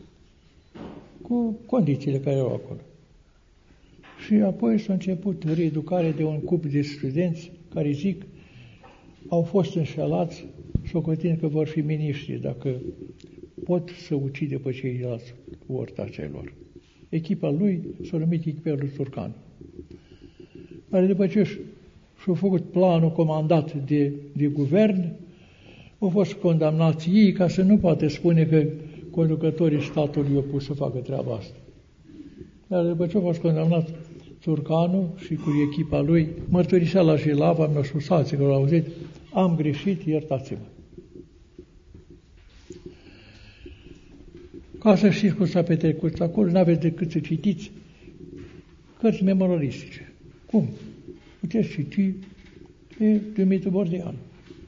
B: cu condițiile care erau acolo. Și apoi s-a început reeducarea de un cup de studenți care zic au fost înșelați și o contină că vor fi miniștri dacă pot să ucide pe ceilalți ortacelor. Echipa lui s-a numit echipa lui Țurcanu, care după ce și-a făcut planul comandat de guvern, au fost condamnați ei ca să nu poate spune că conducătorii statului i-au pus să facă treaba asta. Dar după ce a fost condamnat Țurcanu și cu echipa lui, mărturisea la Jilava, mi-au spus alții că l-au auzit, am greșit, iertați-mă. Ca să știți cum s-a petrecut acolo, n-aveți decât să citiți cărți memorialistice. Cum? Puteți citi pe Dumitru Bordeanu.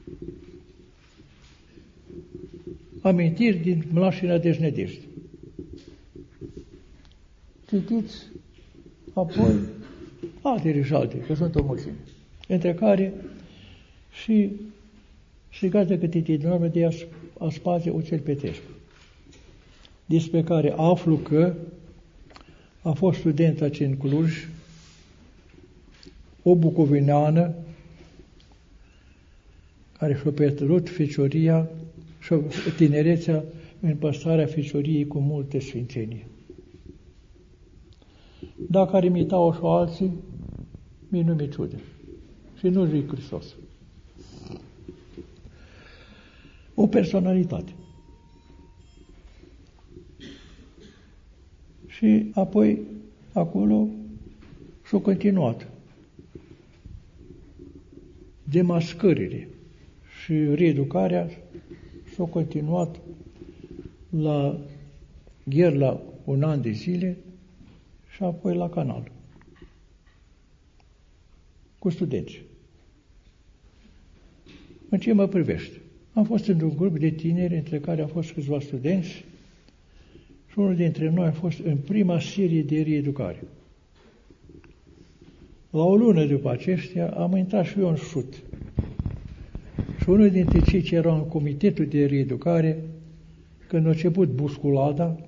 B: Amintiri din Mlașina Dejnedești. Citiți apoi altele și alte, că sunt o mulțime, între care și strigată câte din urmă de Aspasia Oțel Petrescu, despre care aflu că a fost student aici în Cluj, o bucovineană care și-a petrecut fecioria și tinerețea în păstrarea fecioriei cu multă sfințenie. Dacă ar imita-o și alții, mie nu mi-e ciudă. Și nu zic Hristos. O personalitate. Și apoi, acolo, s-a continuat demascările și reeducarea s-a continuat la Gherla un an de zile și apoi la Canal, cu studenți. În ce mă privește? Am fost într-un grup de tineri, între care au fost câțiva studenți, și unul dintre noi a fost în prima serie de reeducare. La o lună după aceștia am intrat și eu în șut. Și unul dintre cei ce erau în comitetul de reeducare, când a început busculada,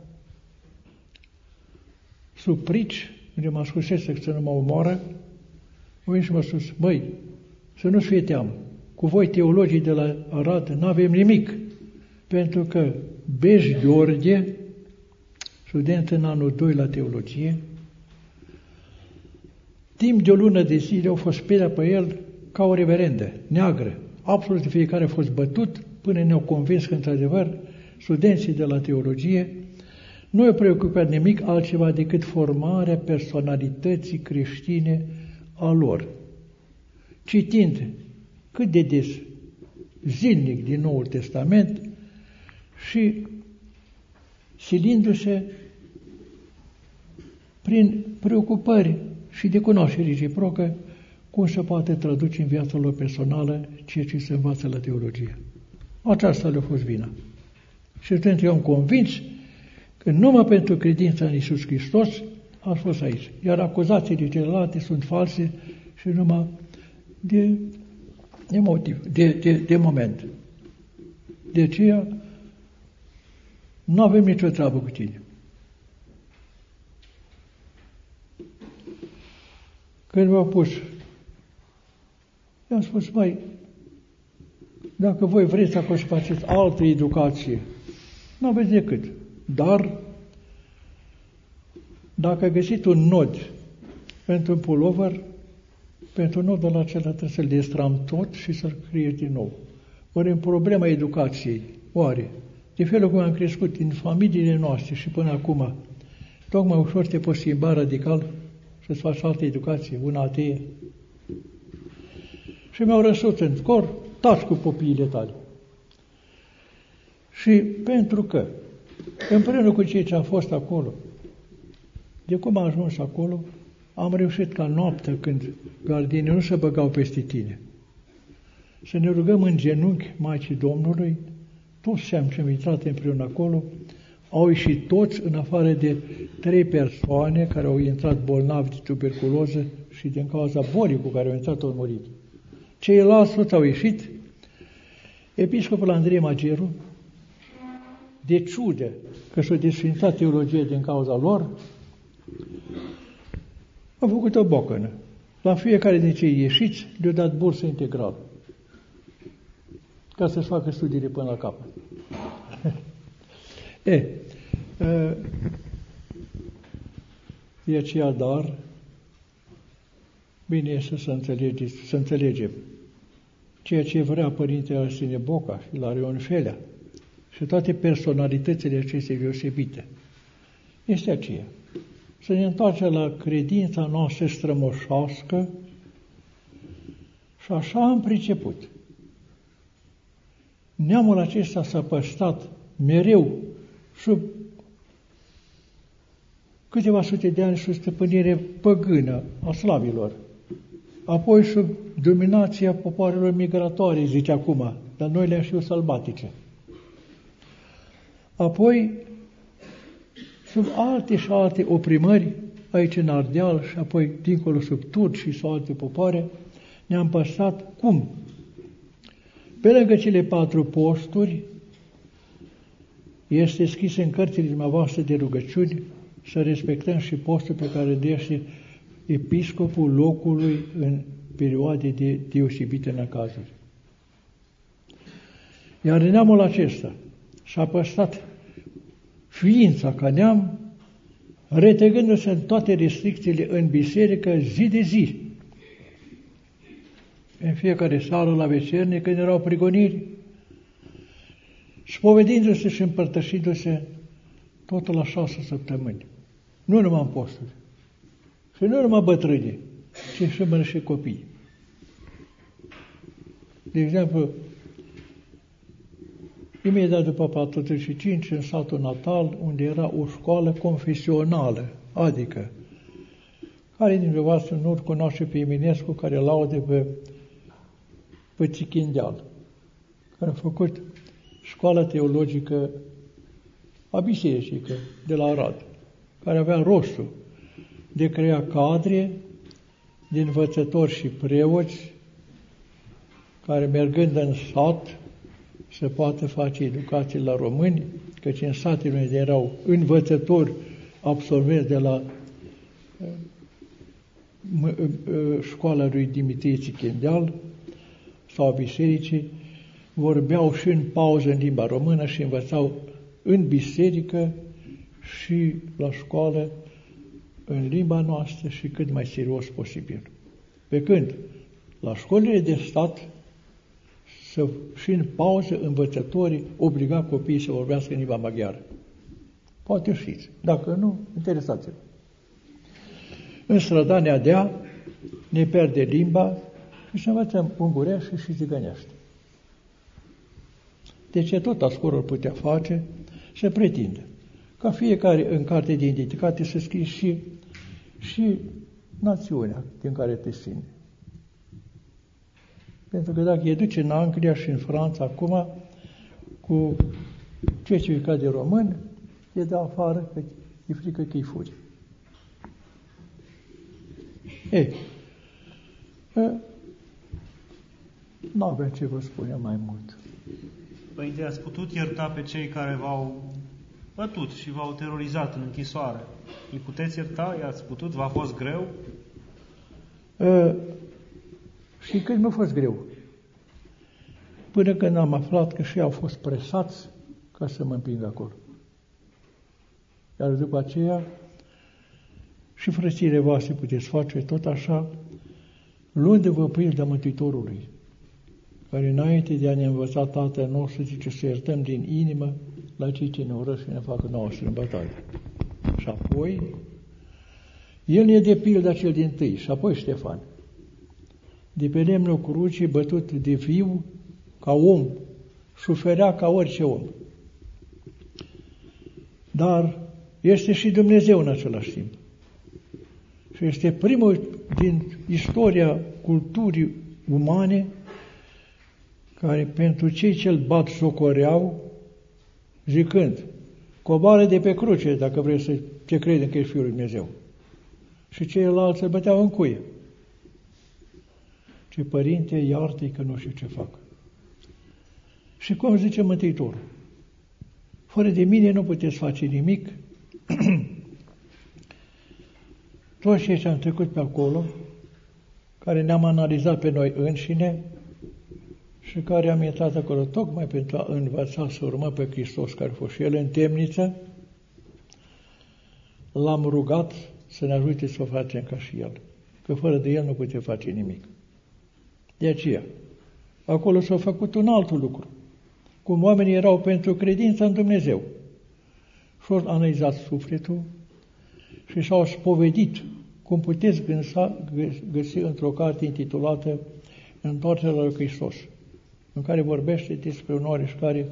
B: sub prici, unde mă ascunsese să nu mă omoară, a venit și m-a spus: băi, să nu-ți fie teamă, cu voi teologii de la Arad n-avem nimic, pentru că Bej Gheorghe, student în anul 2 la teologie, timp de o lună de zile au fost speria pe el ca o reverendă, neagră. Absolut fiecare a fost bătut până ne-au convins că, într-adevăr, studenții de la teologie nu i-au preocupat nimic altceva decât formarea personalității creștine a lor. Citind cât de des, zilnic din Noul Testament și silindu-se prin preocupări și de cunoaștere reciprocă cum se poate traduce în viața lor personală ceea ce se învață la teologie. Aceasta le-a fost vina. Și atunci eu am convins că numai pentru credința în Iisus Hristos a fost aici. Iar acuzațiile celelalte sunt false și numai de motiv, de moment. De aceea nu avem nicio treabă cu tine. Când m-au pus, i-am spus: mai, dacă voi vreți acolo să faceți altă educație, nu aveți decât. Dar, dacă găsiți un nod pentru un pullover, pentru nodul acela trebuie să-l destram tot și să-l scrieți din nou. Ori în problema educației, oare, de felul cum am crescut în familiile noastre și până acum, tocmai ușor te poți schimba radical să-ți faci altă educație, una atee. Și mi-au răsut în cor: taci cu copiile tale. Și pentru că, împreună cu cei ce am fost acolo, de cum am ajuns acolo, am reușit ca noaptea, când gardienii nu se băgau peste tine, să ne rugăm în genunchi Maicii Domnului. Toți ce am intrat împreună acolo, au ieșit toți, în afară de 3 persoane care au intrat bolnavi de tuberculoză și din cauza bolii cu care au intrat au murit. Ceilalți toți au ieșit. Episcopul Andrei Mageru, de ciudă că s-a desfințat teologie din cauza lor, a făcut o bocănă. La fiecare din cei ieșiți le-a dat bursă integrală, ca să-și facă studiile până la capăt. De aceea, dar, bine este să înțelegem ceea ce vrea Părintele Arsenie Boca și Ilarion Felea și toate personalitățile acestei deosebite. Este aceea. Să ne întoarcem la credința noastră strămoșească și așa am priceput. Neamul acesta s-a păstrat mereu sub câteva sute de ani sub stăpânire păgână a slavilor, apoi sub dominația popoarelor migratorii, zice acum, dar noi le-am știut sălbatice. Apoi sub alte și alte oprimări, aici în Ardeal și apoi dincolo sub turci sau alte popoare, ne-am păstrat cum? Pe lângă cele 4 posturi, este scris în cărțile dumneavoastră de rugăciuni să respectăm și postul pe care îl dăște episcopul locului în perioade de deosebite năcazuri. Iar neamul acesta și-a păstrat ființa ca neam, retegându-se în toate restricțiile în biserică zi de zi. În fiecare seară la vecernie, când erau prigoniri, spovedindu-se și împărtășindu-se totul la 6 săptămâni. Nu numai în posturi. Și nu numai bătrâni, ci și copii. De exemplu, imediat după 45, în satul natal, unde era o școală confesională, adică, care din dumneavoastră nu-l cunoaște pe Eminescu, care laude pe Țichindeal, care a făcut școala teologică a bisericică de la Arad, care avea rostul de crea cadre din învățători și preoți care, mergând în sat, să poată face educație la români, căci în satele unde erau învățători absolvenți de la școala lui Dimitrie Țichendeal sau a bisericii, vorbeau și în pauză în limba română și învățau în biserică și la școală în limba noastră și cât mai serios posibil. Pe când la școlile de stat și în pauză învățătorii obliga copiii să vorbească în limba maghiară. Poate știți. Dacă nu, interesați-vă. În Strădania Dea ne pierde limba și să învățăm ungureaște și țigăneaște. De ce tot ascorul putea face? Să pretindă ca fiecare în carte de identitate să scrie și națiunea din care te ține. Pentru că dacă e duce în Anglia și în Franța acum cu certificat de român, e de afară, că e frică că-i fugi. Nu avem ce vă spune mai mult.
A: Părinte, ați putut ierta pe cei care v-au bătut și v-au terorizat în închisoare. Îi puteți ierta? I-ați putut? V-a fost greu?
B: Și când mi-a fost greu. Până când am aflat că și ei au fost presați ca să mă împing acolo. Iar după aceea, și frățile voastre puteți face tot așa, luându-vă pilda Mântuitorului, care înainte de a ne învăța Tatăl nostru, zice să iertăm din inimă la cei ce ne urăsc și ne facă nouă strâmbătaie. Și apoi, el e de pilda cel dintâi, și apoi Ștefan. De pe lemnul crucii, bătut de viu, ca om, suferea ca orice om. Dar este și Dumnezeu în același timp. Și este primul din istoria culturii umane care pentru cei ce-l bat socoreau, zicând, coboară de pe cruce dacă vrei să te crezi că ești Fiul lui Dumnezeu. Și ceilalți îl băteau în cuie. Ce Părinte, iartă-i că nu știu ce fac. Și cum zice Mântuitorul, fără de mine nu puteți face nimic. Toți cei ce am trecut pe acolo, care ne-am analizat pe noi înșine și care am intrat acolo tocmai pentru a învăța să urmăm pe Hristos, care a fost și El în temniță, l-am rugat să ne ajute să o facem ca și El, că fără de El nu putem face nimic. De aceea, acolo s-a făcut un alt lucru, cum oamenii erau pentru credința în Dumnezeu și-au analizat sufletul și și-au spovedit, cum puteți găsi într-o carte intitulată Întoarcerea la Hristos, în care vorbește despre un oareș care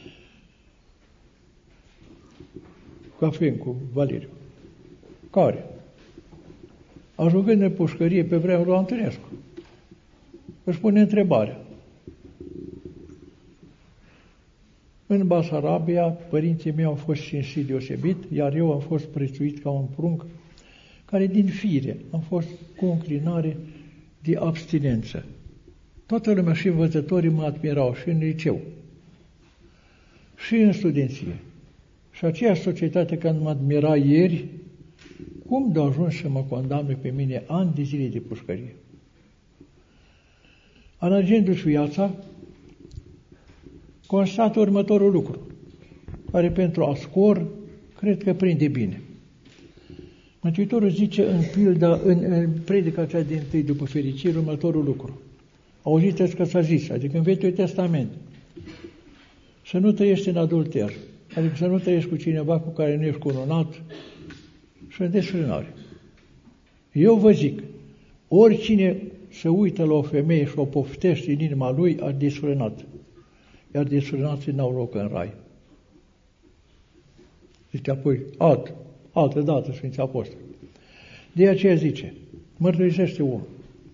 B: Cafin cu Valeriu, care, ajungând în pușcărie pe vremea lui Antonescu, își pune întrebarea. În Basarabia, părinții mei au fost cinstiți deosebit, iar eu am fost prețuit ca un prunc, care din fire am fost cu înclinare de abstinență. Toată lumea și învățătorii mă admirau și în liceu, și în studenție. Și aceeași societate care mă admira ieri, cum de ajuns să mă condamne pe mine ani de zile de pușcărie? Analizându-și viața, constată următorul lucru, care pentru Ascor cred că prinde bine. Mântuitorul zice în pilda, în predica cea din tâi după fericire, următorul lucru. Auziți că s-a zis, adică în Vechiul Testament, să nu trăiești în adulter, adică să nu trăiești cu cineva cu care nu ești cununat și în desfrânare. Eu vă zic, oricine se uită la o femeie și o poftește în inima lui, a desfrânat. Iar desfrânații n-au loc în rai. Zice apoi, altă dată, Sfinții Apostoli. De aceea zice, mărturisește omul.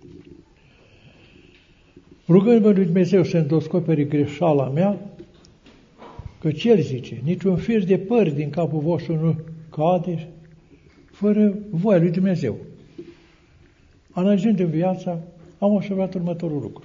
B: Rugându-mă lui Dumnezeu să-mi descoperi greșeala mea, că El zice, niciun fir de păr din capul vostru nu cade fără voia lui Dumnezeu. analizând în viața, am observat următorul lucru.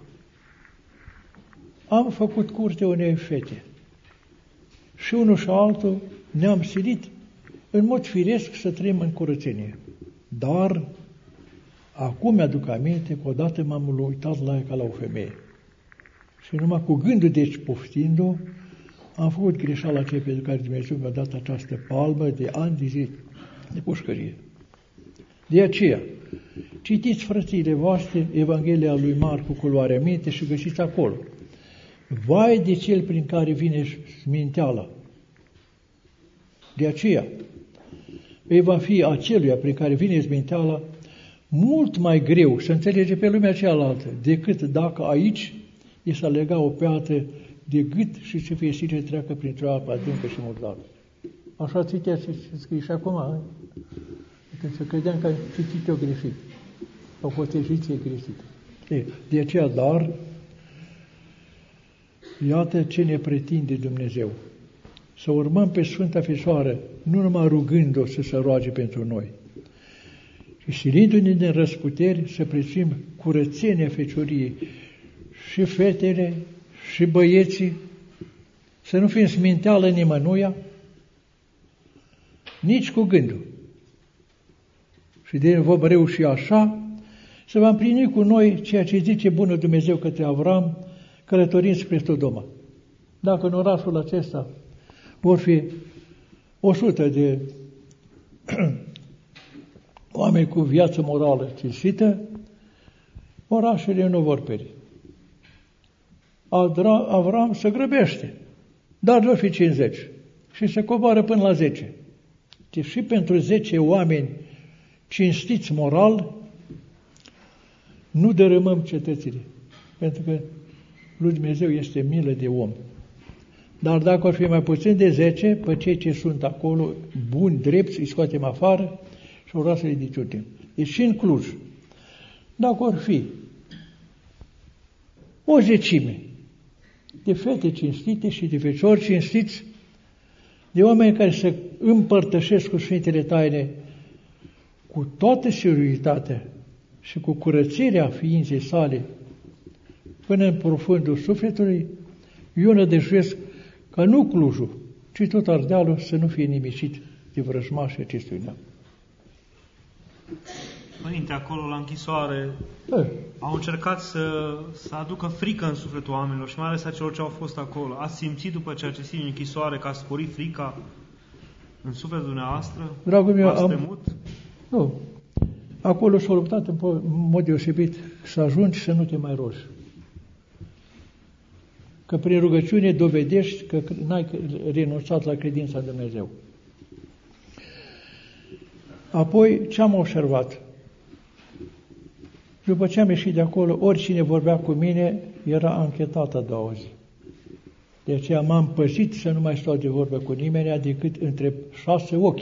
B: Am făcut curte unei fete și unul și altul ne-am silit în mod firesc să trăim în curățenie. Dar acum mi-aduc aminte că odată m-am uitat la ea ca la o femeie. Și numai cu gândul, deci poftindu, am făcut greșeala aceea pentru care Dumnezeu mi-a dat această palmă de ani de zi de pușcărie. De aceea, citiți, frățiile voastre, Evanghelia lui Marcu cu luarea minte și găsiți acolo. Vai de cel prin care vine sminteala. De aceea, ei va fi aceluia prin care vine sminteala mult mai greu să înțelege pe lumea cealaltă decât dacă aici i s-a lega o peată de gât și să fie sigur să treacă printr-o apă adâncă și murdară. Așa citeați și scrie și acum, când să credeam că am citit-o greșit, o potejiție greșită. De aceea, dar, iată ce ne pretinde Dumnezeu. Să urmăm pe Sfânta Fecioară, nu numai rugând-o să se roage pentru noi, ci silindu-ne din răsputeri să prețuim curățenia Fecioriei și fetele și băieții, să nu fim sminteală nimănuia, nici cu gândul. Și de vom reuși așa să va împlini cu noi ceea ce zice bunul Dumnezeu către Avram, călătorind spre Sodoma. Dacă în orașul acesta vor fi 100 de oameni cu viață morală cinstită, orașele nu vor peri. Avram se grăbește, dar nu fi 50 și se coboară până la 10. Deci și pentru 10 oameni cinstiți moral, nu dărâmăm cetățile, pentru că lui Dumnezeu este milă de om. Dar dacă ar fi mai puțin de 10, pe cei ce sunt acolo, buni, drepți, îi scoatem afară și orașul îi diciutim. Deci și în Cluj, dacă ar fi o 10 de fete cinstite și de feciori cinstiți, de oameni care se împărtășesc cu Sfintele Taine cu toată seriozitatea și cu curățirea ființei sale până în profundul sufletului, eu nădăjduiesc ca nu Clujul, ci tot Ardealul să nu fie nimicit de vrăjmașii acestui neam.
A: Părinte, acolo la închisoare au încercat să aducă frică în sufletul oamenilor și mai ales a celor ce au fost acolo. Ați simțit după ce ați în închisoare că a sporit frica în sufletul dumneavoastră?
B: Dragul meu,
A: ați temut?
B: Nu. Acolo s-a luptat în mod deosebit să ajungi să nu te mai rogi. Că prin rugăciune dovedești că n-ai renunțat la credința în Dumnezeu. Apoi, ce am observat? După ce am ieșit de acolo, oricine vorbea cu mine era anchetat a doua zi. De aceea m-am păzit să nu mai stau de vorbă cu nimeni decât între 6 ochi,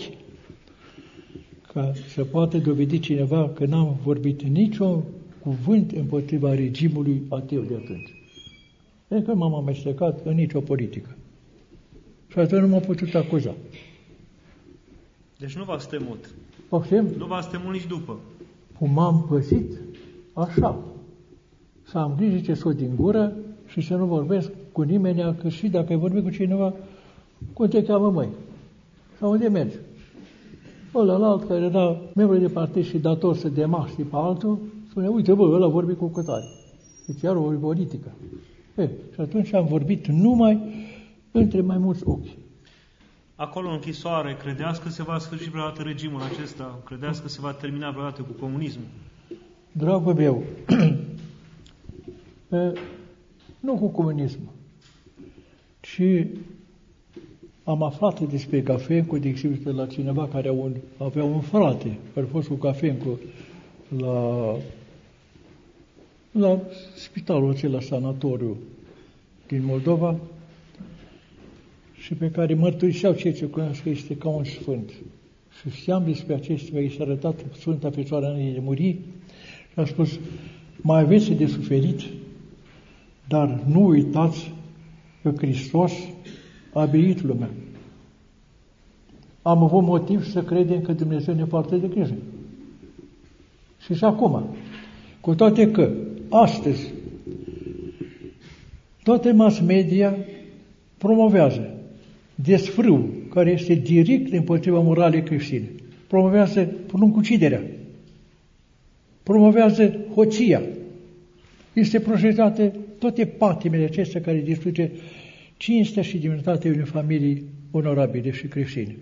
B: ca să poată dovedi cineva că n-am vorbit niciun cuvânt împotriva regimului ateu de atunci. Pentru că m-am amestecat în nicio politică. Și atunci nu m-am putut acuza.
A: Deci nu v-ați temut.
B: Poftim?
A: Nu v-ați temut nici după.
B: Cum m-am păzit, așa. Să am grijă ce scot din gură și să nu vorbesc cu nimeni, că și dacă ai vorbit cu cineva, cum te cheamă, măi? Sau unde mergi? Ălălalt care era membru de partid și dator să demaște pe altul, spune, uite bă, ăla a vorbit cu cătare. Deci iar o politică. Și atunci am vorbit numai între mai mulți ochi.
A: Acolo în închisoare, credeați că se va sfârși vreodată regimul acesta? Credeați că se va termina vreodată cu comunismul?
B: Dragul meu, nu cu comunismul, ci am aflat despre Gafencu, de exemplu, la cineva care avea un frate, care a fost cu Gafencu la spitalul acela, sanatoriu din Moldova, și pe care mărturiseau cei ce cunosc că este ca un sfânt. Și știam despre acestea, i s-a arătat Sfânta Fecioară înainte de muri și a spus, mai aveți de suferit, dar nu uitați că Hristos a biruit lumea. Am avut motiv să credem că Dumnezeu ne poartă de grijă. Și acum, Cu toate că, astăzi, toate mass media promovează desfrâul, care este direct împotriva moralei creștine. Promovează pruncuciderea. Promovează hoția. Este projetate toate patimile acestea care distruge cinstea și dignitatea unei familii onorabile și creștine.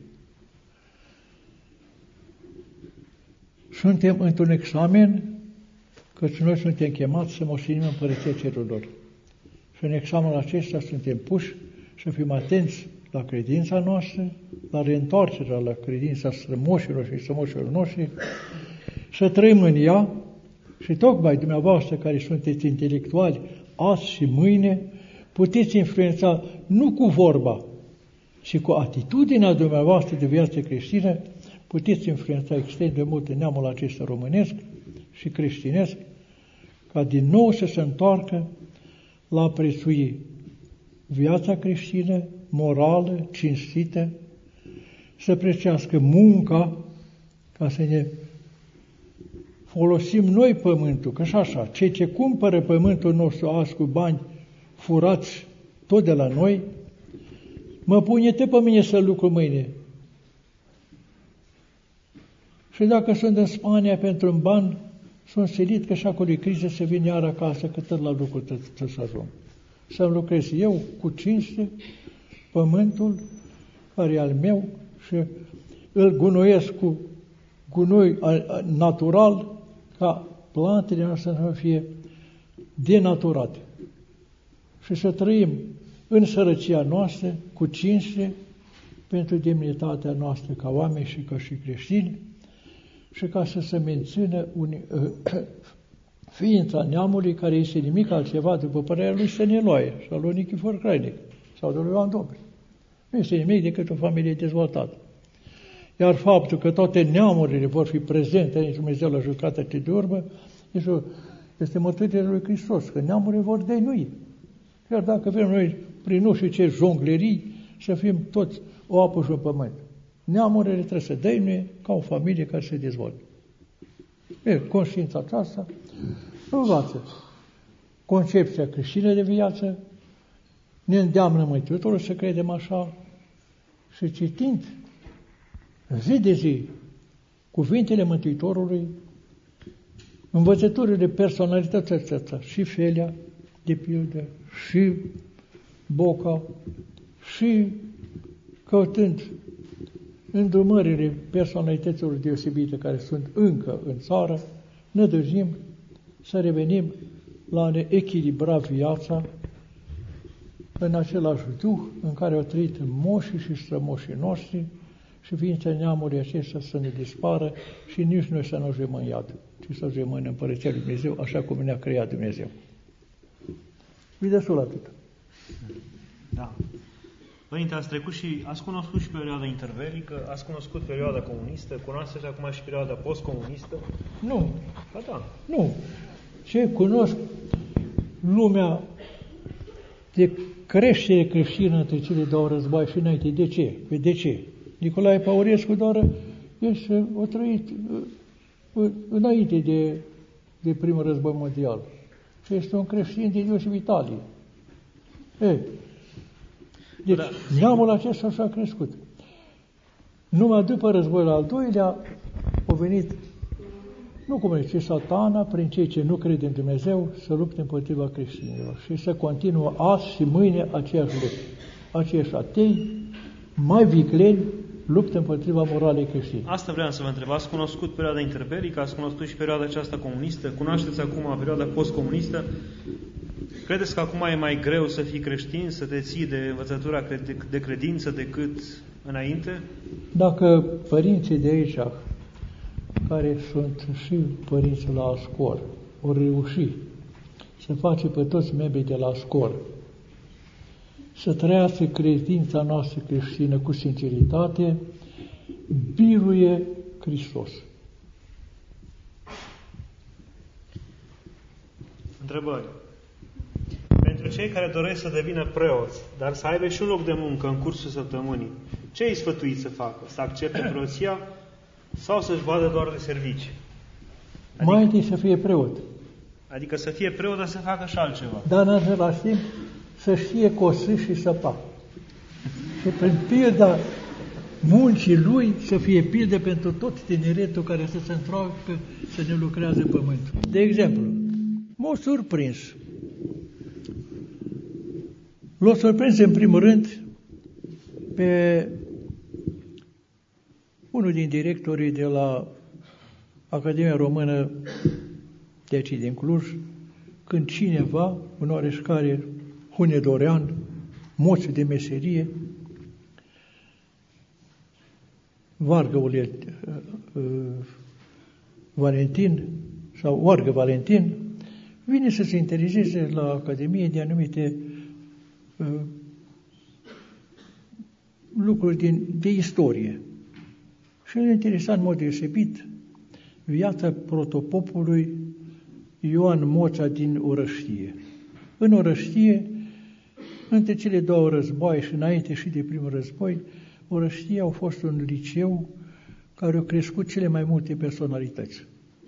B: Suntem într-un examen, căci noi suntem chemați să moștenim Împărăția Cerurilor. Și în examenul acesta suntem puși să fim atenți la credința noastră, la reîntoarcerea la credința strămoșilor și strămoșilor noștri, să trăim în ea și tocmai dumneavoastră care sunteți intelectuali, azi și mâine, puteți influența nu cu vorba, ci cu atitudinea dumneavoastră de viață creștină, puteți influența extrem de mult în neamul acesta românesc și creștinesc, ca din nou să se întoarcă la a prețui viața creștină, morală, cinstită, să prețuiască munca, ca să ne folosim noi pământul, că și așa, cei ce cumpără pământul nostru azi cu bani furați tot de la noi, mă pune-te pe mine să lucru mâine. Și dacă sunt în Spania pentru un ban, sunt silit că și acolo e criză să vin iar acasă, că tot la lucru trebuie să ajung. Să-mi lucrez eu cu cinste pământul care e al meu și îl gunoiesc cu gunoi natural ca plantele noastre să fie denaturate. Și să trăim în sărăcia noastră, cu cinste, pentru demnitatea noastră ca oameni și ca și creștini, și ca să se mențină ființa neamului care este nimic altceva, după părerea lui Stăniloae și al lui Nichifor Crainic sau de lui Ioan Dobri. Nu este nimic decât o familie dezvoltată. Iar faptul că toate neamurile vor fi prezente în Dumnezeu la judecata de urmă este mărturisirea lui Hristos, că neamurile vor dăinui. Chiar dacă vrem noi, prin nu știu ce jonglerii, să fim toți o apă și un pământ. Neamurile trebuie să dăinuie ca o familie care se dezvolte. Conștiința aceasta învață concepția creștină de viață, ne îndeamnă Mântuitorul să credem așa și citind zi de zi cuvintele Mântuitorului, învățăturile personalității acestea, și Felea, de pildă, și Boca, și căutând îndrumările personalităților deosebite care sunt încă în țară, ne dăjim să revenim la a ne echilibra viața în același duh în care au trăit moșii și strămoșii noștri și ființa neamului acesta să ne dispară și nici noi să nu ajungem în iad, ci să ajungem în Împărăția lui Dumnezeu, așa cum ne-a creat Dumnezeu. E destul atât.
A: Da. Părinte, ați trecut și ați cunoscut și perioada intervelică, ați cunoscut perioada comunistă, cunoașteți acum și perioada postcomunistă?
B: Nu.
A: Ba da.
B: Nu. Ce cunosc lumea de creștere creștină între cele două război și înainte. De ce? Păi de ce? Nicolae Paurescu doar o trăit înainte de primul război mondial. Și este un creștin de Iosif Italie. Deci, neamul acesta și-a crescut. Numai după războiul al doilea a venit, nu cum zice, Satana, prin cei ce nu cred în Dumnezeu, să lupte împotriva creștinilor. Și să continuă azi și mâine aceeași luptă. Aceiași atei, mai vicleni, luptă împotriva moralei creștine.
A: Asta vreau să vă întreb. Ați cunoscut perioada interbelică, ați cunoscut și perioada aceasta comunistă, cunoașteți acum perioada postcomunistă. Credeți că acum e mai greu să fii creștin, să te ții de învățătura de credință decât înainte?
B: Dacă părinții de aici, care sunt și părinții la Ascor, au reușit să face pe toți membrii de la Ascor să trăiască credința noastră creștină cu sinceritate, biruie Hristos.
A: Întrebări. Pentru cei care doresc să devină preoți, dar să aibă și un loc de muncă în cursul săptămânii, ce îi sfătuiți să facă? Să accepte preoția sau să-și vadă doar de servicii?
B: Mai întâi să fie preot.
A: Adică să fie preot, dar să facă și altceva.
B: Dar în același timp să știe cosi și săpa. Și prin pilda muncii lui să fie pildă pentru tot tineretul care să se întoarcă să ne lucrează pământul. De exemplu, m-a surprins. L-a surprins în primul rând pe unul din directorii de la Academia Română de aici din Cluj, când cineva, un oareșcare hunedorean, moț de meserie, Valentin, sau Oargă Valentin, vine să se intereseze la Academie de anumite lucruri de istorie. Și el interesa în mod deosebit viața protopopului Ioan Moța din Orăștie. În Orăștie, între cele două războaie și înainte și de primul război, Orăștie a fost un liceu care a crescut cele mai multe personalități.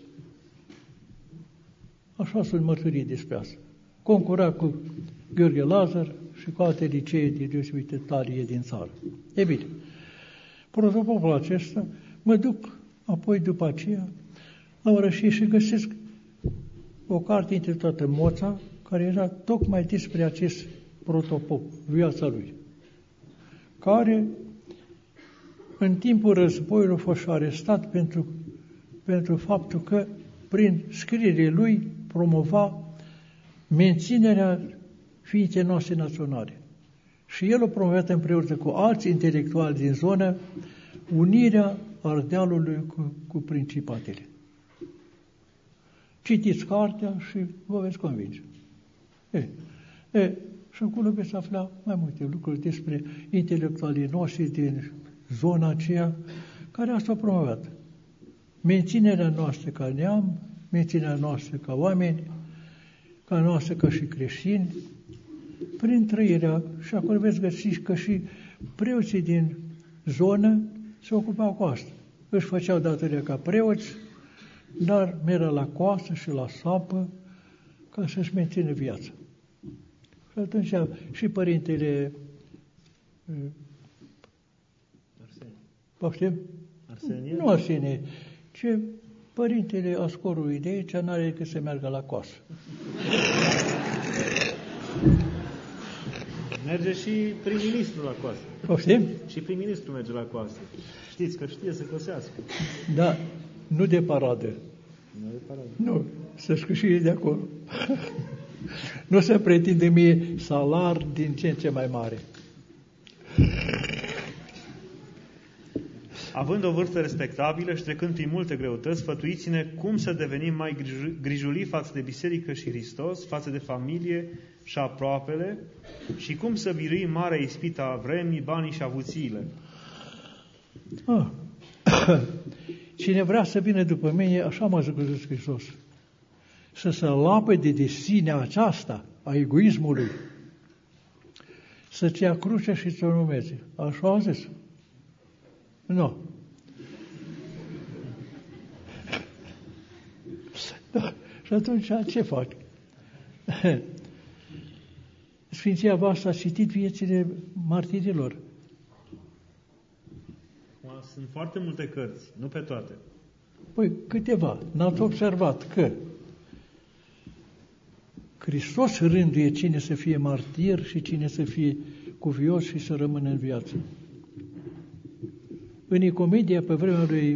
B: Așa sunt mărturii despre asta. Concura cu Gheorghe Lazar și cu alte licee de deosebită talie din țară. E bine, protopopul acesta, mă duc apoi după aceea la Orăștie și găsesc o carte intitulată Moța, care era tocmai despre acest protopop, viața lui, care în timpul războiului a fost arestat pentru faptul că prin scrierile lui promova menținerea ființei noastre naționale. Și el a promovat împreună cu alți intelectuali din zonă unirea Ardealului cu Principatele. Citiți cartea și vă veți convinge. Și acolo veți afla mai multe lucruri despre intelectualii noștri din zona aceea care asta a promovat. Menținerea noastră ca neam, menținerea noastră ca oameni, ca noastră ca și creștini, prin trăirea, și acolo veți găsi că și preoții din zonă se ocupau cu asta. Își făceau datoria ca preoți, dar mereu la coasă și la sapă ca să-și mențină viața. Și atunci și părintele
A: Arsenie?
B: Nu Arsenie, ci părintele Ascorului de aici n-are decât să meargă la coasă.
A: Merge și prim-ministru la coasă.
B: Poftim?
A: Și prim-ministru merge la coasă. Știți că știe să cosească.
B: Da, nu de paradă.
A: Nu de paradă.
B: Nu, să-și câștige de acolo. Nu se pretinde mie salar din ce în ce mai mare.
A: Având o vârstă respectabilă și trecând prin multe greutăți, sfătuiți-ne cum să devenim mai grijuli față de biserică și Hristos, față de familie și aproapele, și cum să biruim marea ispită a vremii, banii și avuțiile.
B: Cine vrea să vină după mine, așa m-a zis Iisus Hristos, să se lapăde de sinea aceasta a egoismului, să-ți ia crucea și să o urmeze. Așa a zis? Nu. Da. Și atunci ce fac? Sfinția voastră a citit viețile martirilor.
A: Sunt foarte multe cărți, nu pe toate.
B: Păi câteva. N-ați observat că Hristos rânduie cine să fie martir și cine să fie cuvios și să rămână în viață. În Nicomedia, pe vremea lui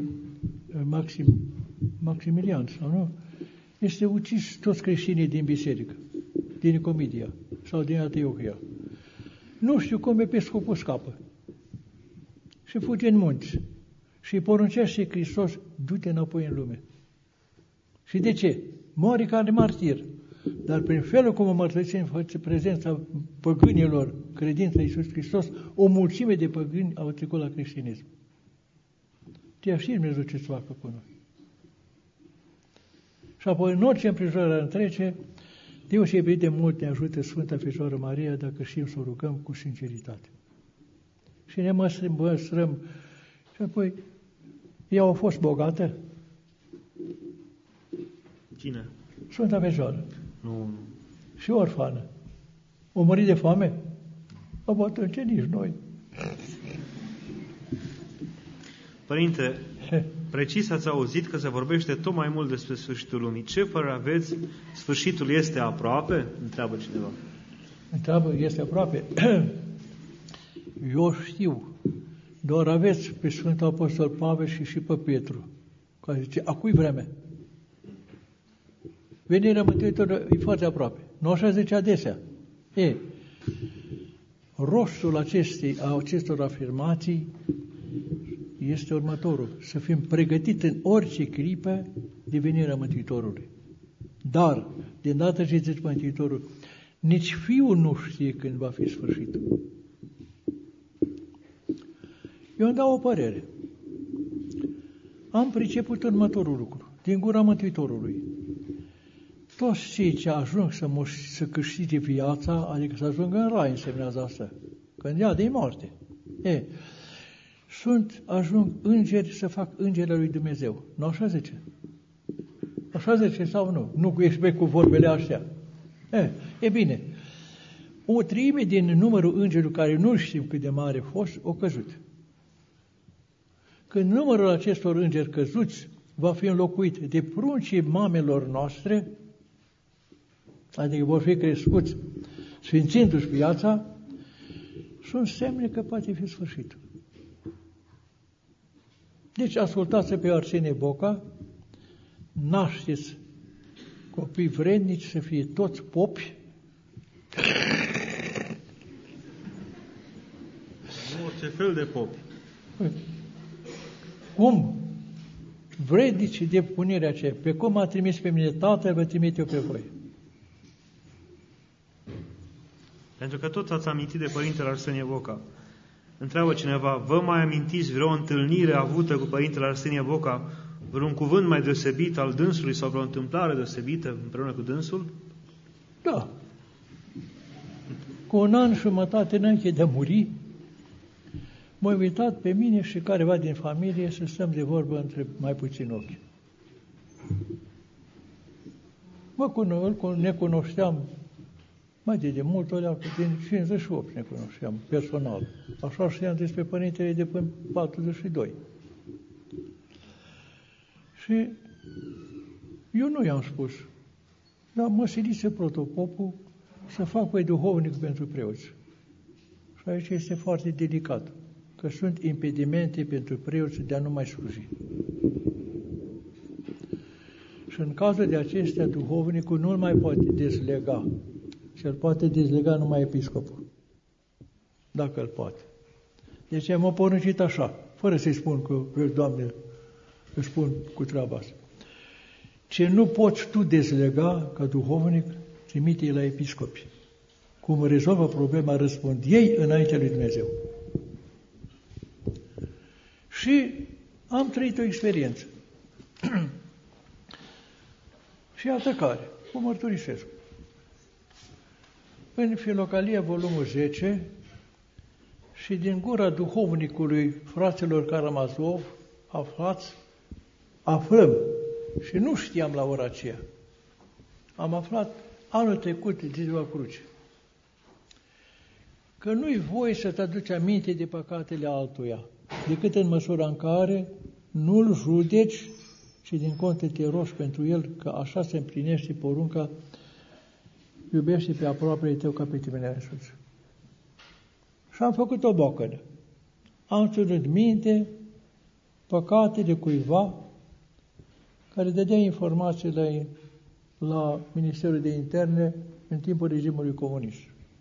B: Maximilian, sau nu? Este ucis toți creștinii din biserică, din Nicomedia sau din Antiohia. Nu știu cum episcopul scapă. Și fuge în munți. Și îi poruncește Hristos, du-te înapoi în lume. Și de ce? Moare ca de martir. Dar prin felul cum o mărturisim în prezența păgânilor, credința Iisus Hristos, o mulțime de păgâni au trecut la creștinism. Te și Dumnezeu ce să facă cu noi. Și apoi, în orice împrejurare întrece, deosebit de mult ne ajută Sfânta Fecioară Maria dacă știm să o rugăm cu sinceritate. Și ne măstrăm. Și apoi, ea a fost bogată?
A: Cine?
B: Sfânta Fecioară.
A: Nu.
B: Și orfană. O murit de foame? O bătrânce nici noi.
A: Părinte, precis ați auzit că se vorbește tot mai mult despre sfârșitul lumii. Ce părere aveți? Sfârșitul este aproape? Întreabă cineva.
B: Întreabă, este aproape. Eu știu. Doar aveți pe Sfântul Apostol Pavel și pe Petru, care zice, a cui vreme? Venirea Mântuitorului e foarte aproape. Nu așa zice adesea. Rostul acestor afirmații este următorul. Să fim pregătiți în orice clipă de venirea Mântuitorului. Dar, de îndată ce zice Mântuitorul, nici Fiul nu știe când va fi sfârșitul. Eu îmi dau o părere. Am priceput următorul lucru. Din gura Mântuitorului. Toți cei ce ajung să câștige viața, adică să ajungă în rai, însemnează asta. Când ia de moarte. Ajung îngeri să fac îngerii lui Dumnezeu. Nu așa zice? Așa zice sau nu? Nu ești cu vorbele astea. E bine. O treime din numărul îngerilor care nu știm cât de mare a fost, o căzut. Când numărul acestor îngeri căzuți va fi înlocuit de pruncii mamelor noastre, adică vor fi crescuți sfințindu-și viața, sunt semne că poate fi sfârșitul. Deci ascultați pe Arsenie Boca, nașteți copii vrednici să fie toți popi,
A: Nu orice fel de popi.
B: Cum? Vrednici de punerea aceea. Pe cum m-a trimis pe mine Tatăl, vă trimit eu pe voi.
A: Pentru că tot ați amintit de Părintele Arsenie Boca. Întreabă cineva, vă mai amintiți vreo întâlnire avută cu Părintele Arsenie Boca, vreun cuvânt mai deosebit al dânsului sau vreo întâmplare deosebită împreună cu dânsul?
B: Da. Cu un an și jumătate înainte de a muri, m-a invitat pe mine și careva din familie să stăm de vorbă între mai puțini ochi. Ne cunoșteam mai de mult, din 58 ne cunoșteam personal. Așa știam despre părintele de până 42. Și eu nu i-am spus, dar mă silise protopopul să fac voi duhovnic pentru preoți. Și aici este foarte delicat, că sunt impedimente pentru preoți de a nu mai sluji. Și în cazul de acestea, duhovnicul nu-l mai poate dezlega. Și îl poate dezlega numai episcopul. Dacă îl poate. Deci m-a poruncit așa, fără să-i spun că, Doamne, îi spun cu treaba asta. Ce nu poți tu dezlega ca duhovnic, trimite-i la episcopi. Cum rezolvă problema, răspund ei înaintea lui Dumnezeu. Și am trăit o experiență. Și iată care, o mărturisesc. În Filocalia, volumul 10, și din gura duhovnicului fraților Karamazov, aflăm, și nu știam la ora aceea, am aflat anul trecut de ziua cruce, că nu-i voie să-ți aduci aminte de păcatele altuia, decât în măsura în care nu-l judeci și din contă te rogi pentru el, că așa se împlinește porunca, iubește pe aproapele tău ca pe tine însuți. Și am făcut o bocănă. Am ținut minte păcatele cuiva care dădea informații la Ministerul de Interne în timpul regimului comunist.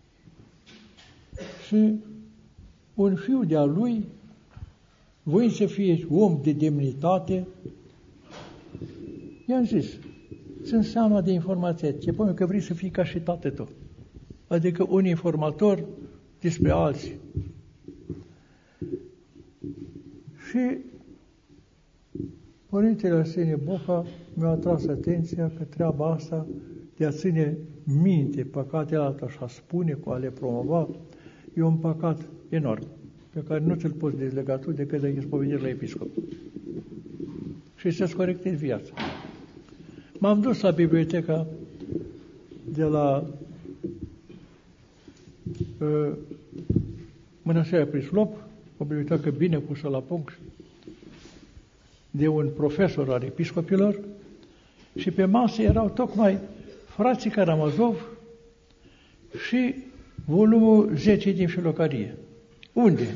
B: Și un fiu de-a lui, voind să fie om de demnitate, i-am zis, sunt seama de informație, ce pune că vrei să fii ca și tatăl tău. Adică un informator despre alții. Și Părintele Arsenie Boca mi-a atras atenția că treaba asta de a ține minte păcatele alta și a spune cu a le promova, e un păcat enorm, pe care nu ți-l poți dezlega tu decât de ispovedire la episcop. Și să-ți corectezi viața. M-am dus la biblioteca de la Mănăstirea Prislop, o bibliotecă bine pusă la punct, de un profesor al episcopilor, și pe masă erau tocmai Frații Karamazov și volumul 10 din Filocarie. Unde?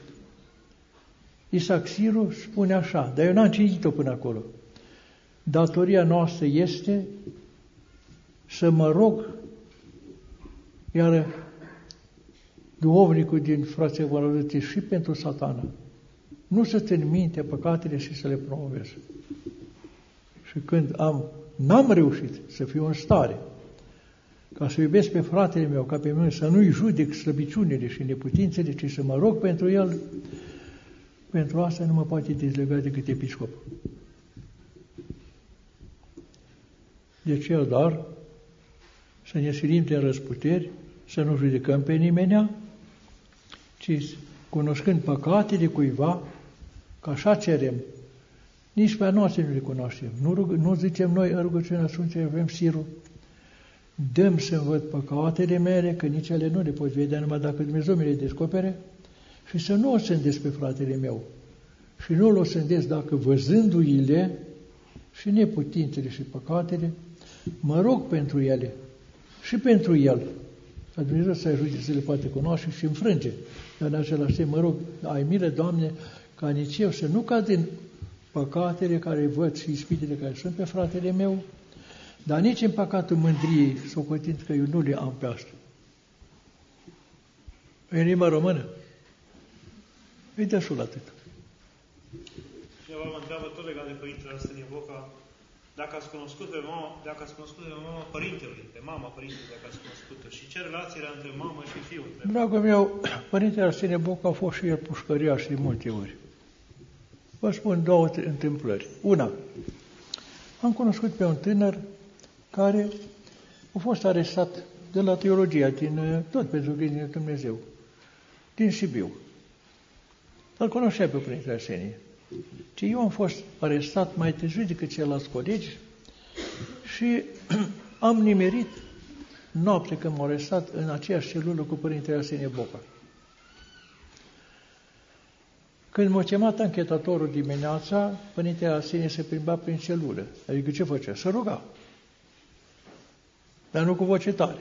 B: Isaac Siru spune așa, dar eu n-am citit-o până acolo. Datoria noastră este să mă rog, iar duhovnicul din Frații Karamazov și pentru Satana, nu să țin minte păcatele și să le promovez. Și când n-am reușit să fiu în stare ca să iubesc pe fratele meu, ca pe mine, să nu-i judec slăbiciunile și neputințele, ci să mă rog pentru el, pentru asta nu mă poate dezlega decât episcop. De ce, dar, să ne silim de răzputeri, să nu judecăm pe nimenea, ci cunoscând păcatele cuiva, că așa cerem, nici pe a noastră nu le cunoaștem. Nu zicem noi în rugăciunea Sfântului avem Sirul, dăm să-mi văd păcatele mele, că nici ele nu le pot vedea numai dacă Dumnezeu mi le descopere, și să nu o sândesc pe fratele meu. Și nu o sândesc dacă văzându-i-le și neputințele și păcatele, mă rog pentru ele și pentru el. Ca Dumnezeu să ajute să le poate cunoaște și înfrânge. Dar în același timp mă rog, ai milă, Doamne, ca nici eu să nu cad în păcatele care văd și ispitele care sunt pe fratele meu, dar nici în păcatul mândriei, socotind că eu nu le am pe asta. În limba română, îi dăsul atât.
A: Cineva mă întreabă tot legat de Părintele Arsenie Boca, dacă ați cunoscut pe mama părintelui, pe mama părintelui, dacă ați cunoscut-o, și ce relație era între mamă și fiul?
B: Dragul meu, Părintele Arsenie Boca a fost și el pușcăriaș de multe ori. Vă spun două întâmplări. Una, am cunoscut pe un tânăr care a fost arestat de la teologia, tot pentru că din Dumnezeu, din Sibiu. Îl cunoștea pe Părintele Arsenie. Și eu am fost arestat mai târziu decât ceilalți colegi și am nimerit noapte când m-au arestat în aceeași celulă cu Părintele Arsenie Boca. Când m-a chemat anchetatorul dimineața, Părintele Arsenie se plimba prin celulă. Adică ce făcea? Se ruga. Dar nu cu voce tare.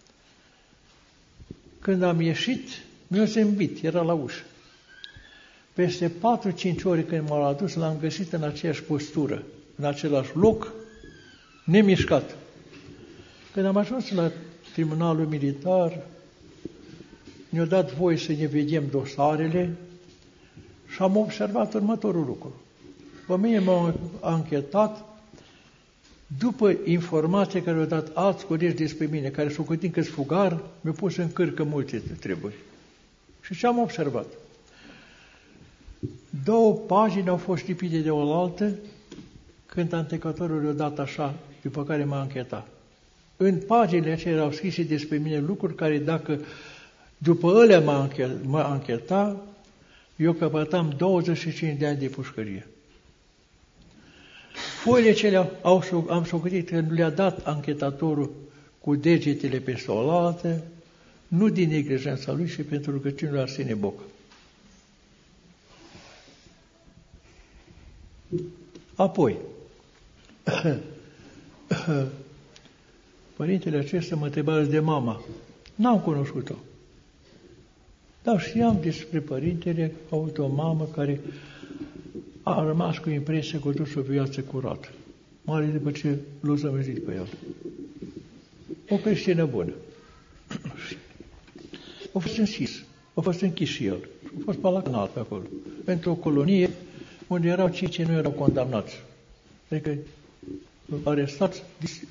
B: Când am ieșit, mi-a zâmbit, era la ușă. Peste 4-5 ore când m-au adus, l-am găsit în aceeași postură, în același loc, nemișcat. Când am ajuns la tribunalul militar, ne-a dat voie să ne vedem dosarele și am observat următorul lucru. Pe mine m-au anchetat după informații care au dat alți colegi despre mine, care s-au gândit că-s fugar, mi-au pus în cârcă multe treburi. Și ce am observat? 2 pagini au fost lipite de oaltă când antecatorul le-a dat așa, după care m-a anchetat. În paginile acelea erau scrise despre mine lucruri care, dacă după ele mă ancheta, eu căpătam 25 de ani de pușcărie. Foile acelea am socotit că le-a dat anchetatorul cu degetele peste oaltă, nu din neglijența lui, și pentru rugăciunile Arsenie Boca. Apoi, părintele acesta mă întreba de mama. N-am cunoscut-o. Dar știam despre părintele că a avut o mamă care a rămas cu impresia că a dus o viață curată. Mai ales după ce l-a zămăzit pe el. O creștină bună. A fost închis și el. A fost palacanat pe acolo. Pentru o colonie unde erau cei ce nu erau condamnați. Adică arestați,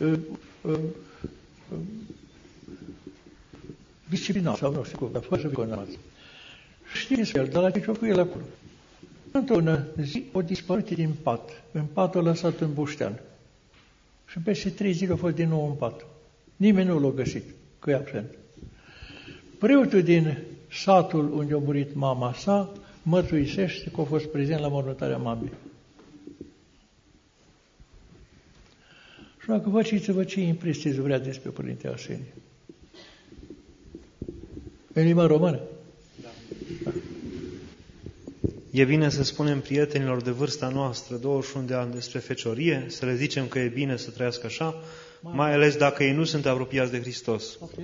B: disciplinați, sau nu știu cum, dar fără să fie condamnați. Știți el, dar la ce cu el acolo. Într-o zi o dispărut din pat. În pat o lăsat în buștean. Și peste 3 zile a fost din nou în pat. Nimeni nu l-a găsit, că e absent. Preotul din satul unde a murit mama sa mărturisește că a fost prezent la mormântarea mamei. Și Așa că faceți-vă ce impresie vrea despre Părinte Arsenie. În limba română?
A: Da. E bine să spunem prietenilor de vârsta noastră, 21 de ani, despre feciorie, să le zicem că e bine să trăiască așa, mai ales dacă ei nu sunt apropiați de Hristos. Okay.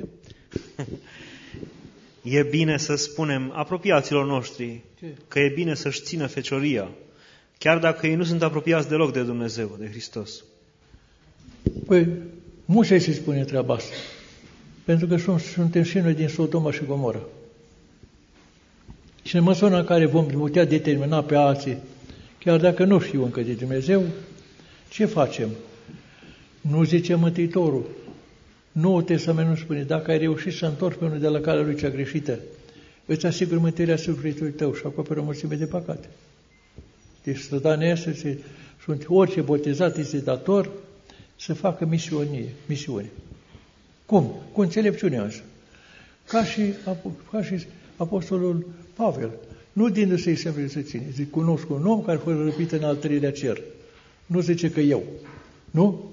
A: E bine să spunem apropiaților noștri că e bine să-și țină fecioria, chiar dacă ei nu sunt apropiați deloc de Dumnezeu, de Hristos.
B: Păi, Moise se spune treaba asta, pentru că suntem și noi din Sodoma și Gomora. Și în măsura în care vom putea determina pe alții, chiar dacă nu știu încă de Dumnezeu, ce facem? Nu zice Mântuitorul. Noul Testament nu spune, dacă ai reușit să întorci pe unul de la calea lui cea greșită, îți asiguri mântuirea sufletului tău și acoperă o mulțime de păcate. Deci strădania asta sunt orice botezat este dator să facă misiune. Cum? Cu înțelepciunea asta. Ca și apostolul Pavel. Nu din să-i semne să ține. Zic, cunosc un om care a fost răpit în al treilea cer. Nu zice că eu. Nu?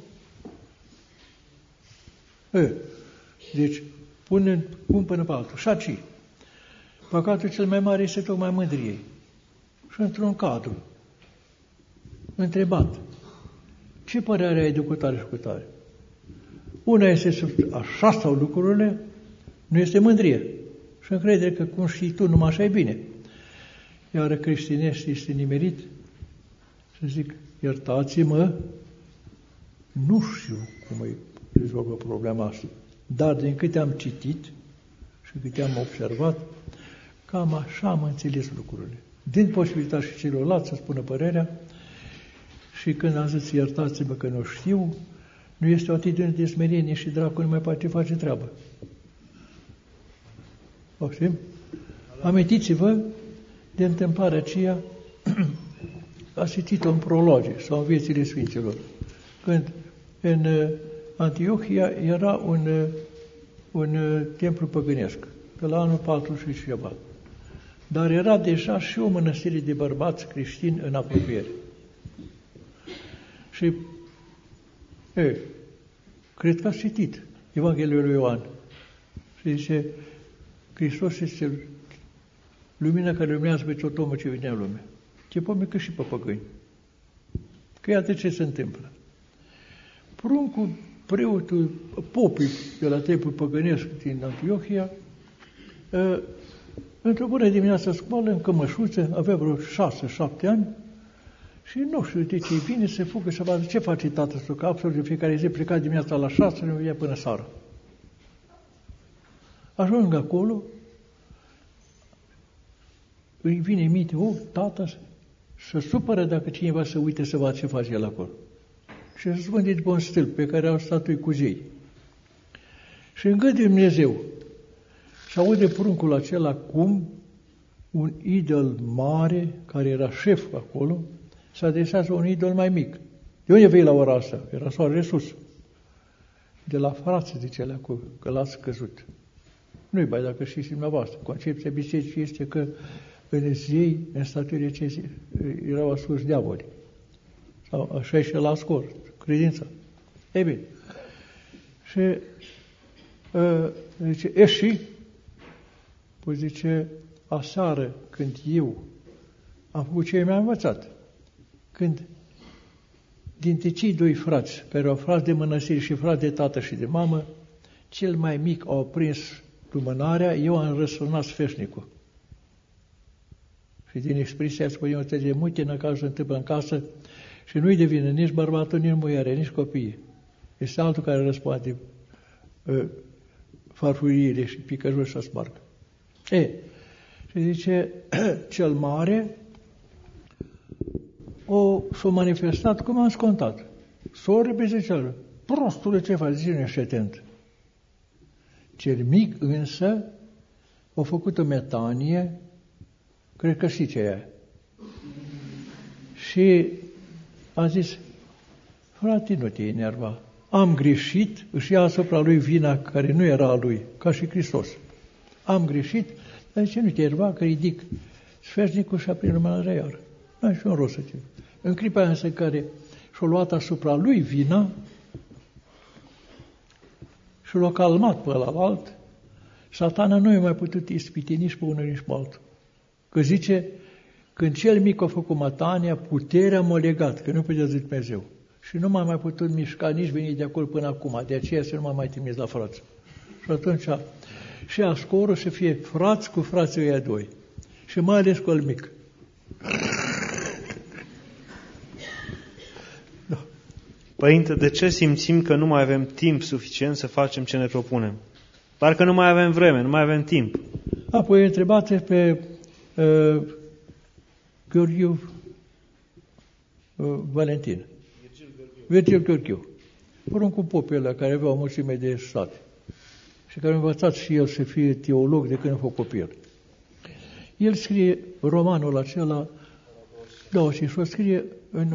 B: Deci, pun până pe altul. Și aici. Păcatul cel mai mare este tocmai mândriei. Și într-un cadru. Întrebat. Ce părere ai de cutare și cutare? Una este așa stau lucrurile, nu este mândrie. Și încredere că cum știi tu, numai așa e bine. Iar creștinești este nimerit să zic, iertați-mă, nu știu cum îi rezolvă problema asta, dar din câte am citit și câte am observat, cam așa am înțeles lucrurile. Din posibilitatea și celorlalți să spună părerea și când am zis iertați-mă că nu știu, nu este o atitudine de smerenie și dracul nu mai poate face treabă. Poftim? Amintiți-vă de întâmplarea aceea, a citit-o în prologe sau în viețile Sfinților, când în Antiohia era un templu păgânesc, pe la anul 40 și ceva. Dar era deja și o mănăstire de bărbați creștini în apropiere. Și, cred că ați citit Evanghelia lui Ioan. Și zice, Hristos este lumina care luminează pe tot omul ce vine în lume. Ce poate că și pe păgâni. Că iată ce se întâmplă. Pruncul, preotul, popii de la templul păgânesc din Antiohia, într-o bună dimineață scoală, în cămășuță, avea vreo 6-7 ani, și nu știu de ce vine, se fugă să vadă ce face tatăl său, că absolut de fiecare zi pleca dimineața la 6, nu vine până seara. Ajung acolo, îi vine în minte, tata să supără dacă cineva se uite să vadă ce face el acolo. Și se spune după un stâlp pe care au statui cu zei. Și în gândul Dumnezeu și aude pruncul acela cum un idol mare, care era șef acolo, se adresează un idol mai mic. De unde vei la ora asta? Era soarele sus. De la frații, zice alea, că l-ați căzut. Nu-i bai dacă știți dumneavoastră. Concepția bisericii este că în zei, în statuile ce erau ascuns diavolii. Sau așa și la scor, credința. Ei bine. Și zice, și? Păi zice, aseară, când eu am făcut ce mi-am învățat, când dintre cei doi frați, care au frați de mănăstire și frați de tată și de mamă, cel mai mic au prins lumânarea, eu am răsunat sfeșnicul. Și din expresia spune, eu înțelege multe în care se întâmplă în casă și nu-i devine nici bărbatul, nici muiere, nici copiii. Este altul care răspunde farfuriile și picăjuri să spargă. Și zice, cel mare s-a manifestat cum am scontat. S-a repezit cel, prostule ce faci, zice, nu ești atent. Cel mic însă a făcut o metanie, cred că știi ce e. Și a zis, frate, nu te enerva. Am greșit, își ia asupra lui vina care nu era a lui, ca și Hristos. Am greșit, dar zice, nu te enerva, că ridic sfeșnicul și aprind lumânarea iară. N-ai și un rost să te... În clipa însă în care și-a luat asupra lui vina, și l-a calmat pe ălalt, Satana nu i-a mai putut ispiti nici pe unul, nici pe altul. Că zice, când cel mic a făcut matania, puterea m-a legat, că nu putea zice Dumnezeu. Și nu m-a mai putut mișca, nici veni de acolo până acum, de aceea să nu m-am mai trimis la frați. Și atunci, și ascorul să fie frați cu frații ăia doi. Și mai ales cu al mic.
A: Da. Părinte, de ce simțim că nu mai avem timp suficient să facem ce ne propunem? Parcă nu mai avem vreme, nu mai avem timp.
B: Apoi întrebate pe Gheorghiu Valentin. Virgil Gheorghiu. Poruncul popul ăla care avea o mulțime de sate și care a învățat și el să fie teolog de când a fost copil. El scrie romanul acela, da, și o scrie în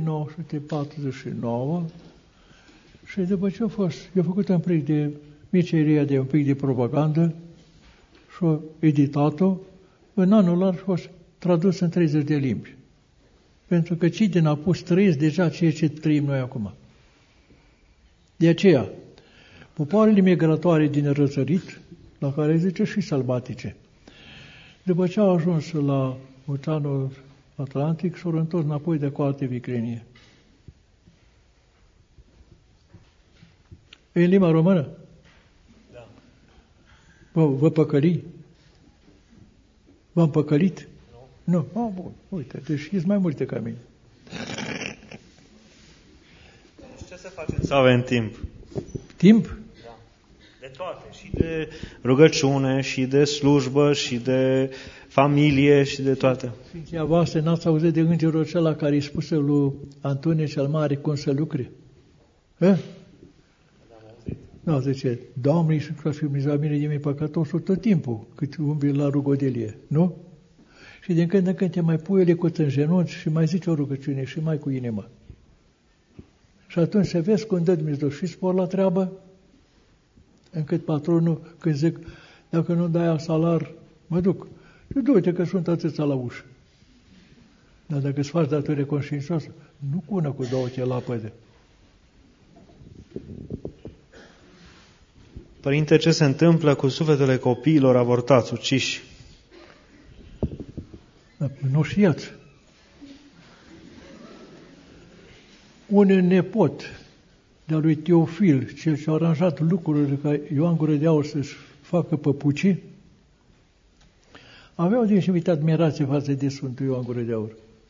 B: 1949 și după ce a făcut un pic de miceria de un pic de propagandă și a editat-o, în anul ăla a fost tradus în 30 de limbi. Pentru că Cidin a pus trăiesc deja ceea ce trăim noi acum. De aceea, popoarele migratoare din răsărit, la care zice și sălbatice, după ce au ajuns la Oceanul Atlantic, s-au întors înapoi de coarte vicrenie. E în limba română?
A: Da.
B: Vă păcăli? V-am păcălit? Nu. Nu? Bun, uite, deci știți mai multe ca mine.
A: Ce să facem să avem timp?
B: Timp?
A: Da. De toate. Și de rugăciune, și de slujbă, și de familie, și de toate.
B: Sfinția voastră, n-ați auzit de îngerul acela care îi spuse lui Antonie cel Mare cum să lucre? Nu, zice, Doamne Iisus Hristos, Dumnezeu mine de mine păcătosul tot timpul, cât umbli la rugodelie, nu? Și din când în când te mai pui elecut în genunchi și mai zici o rugăciune și mai cu inima. Și atunci se vezi cum dă Dumnezeu și spor la treabă, încât patronul, când zic, dacă nu dai salar, mă duc. Și du-te că sunt atâția la ușă. Dar dacă îți faci datorie conștiincioasă, nu cu una, cu două te lapăde.
A: Părinte, ce se întâmplă cu sufletele copiilor avortați, uciși?
B: Nu știați. Un nepot de-a lui Teofil, cel ce a aranjat lucrurile ca Ioan Gură de Aur să-și facă păpucii, avea o deosebită admirație față de Sfântul Ioan Gură de Aur.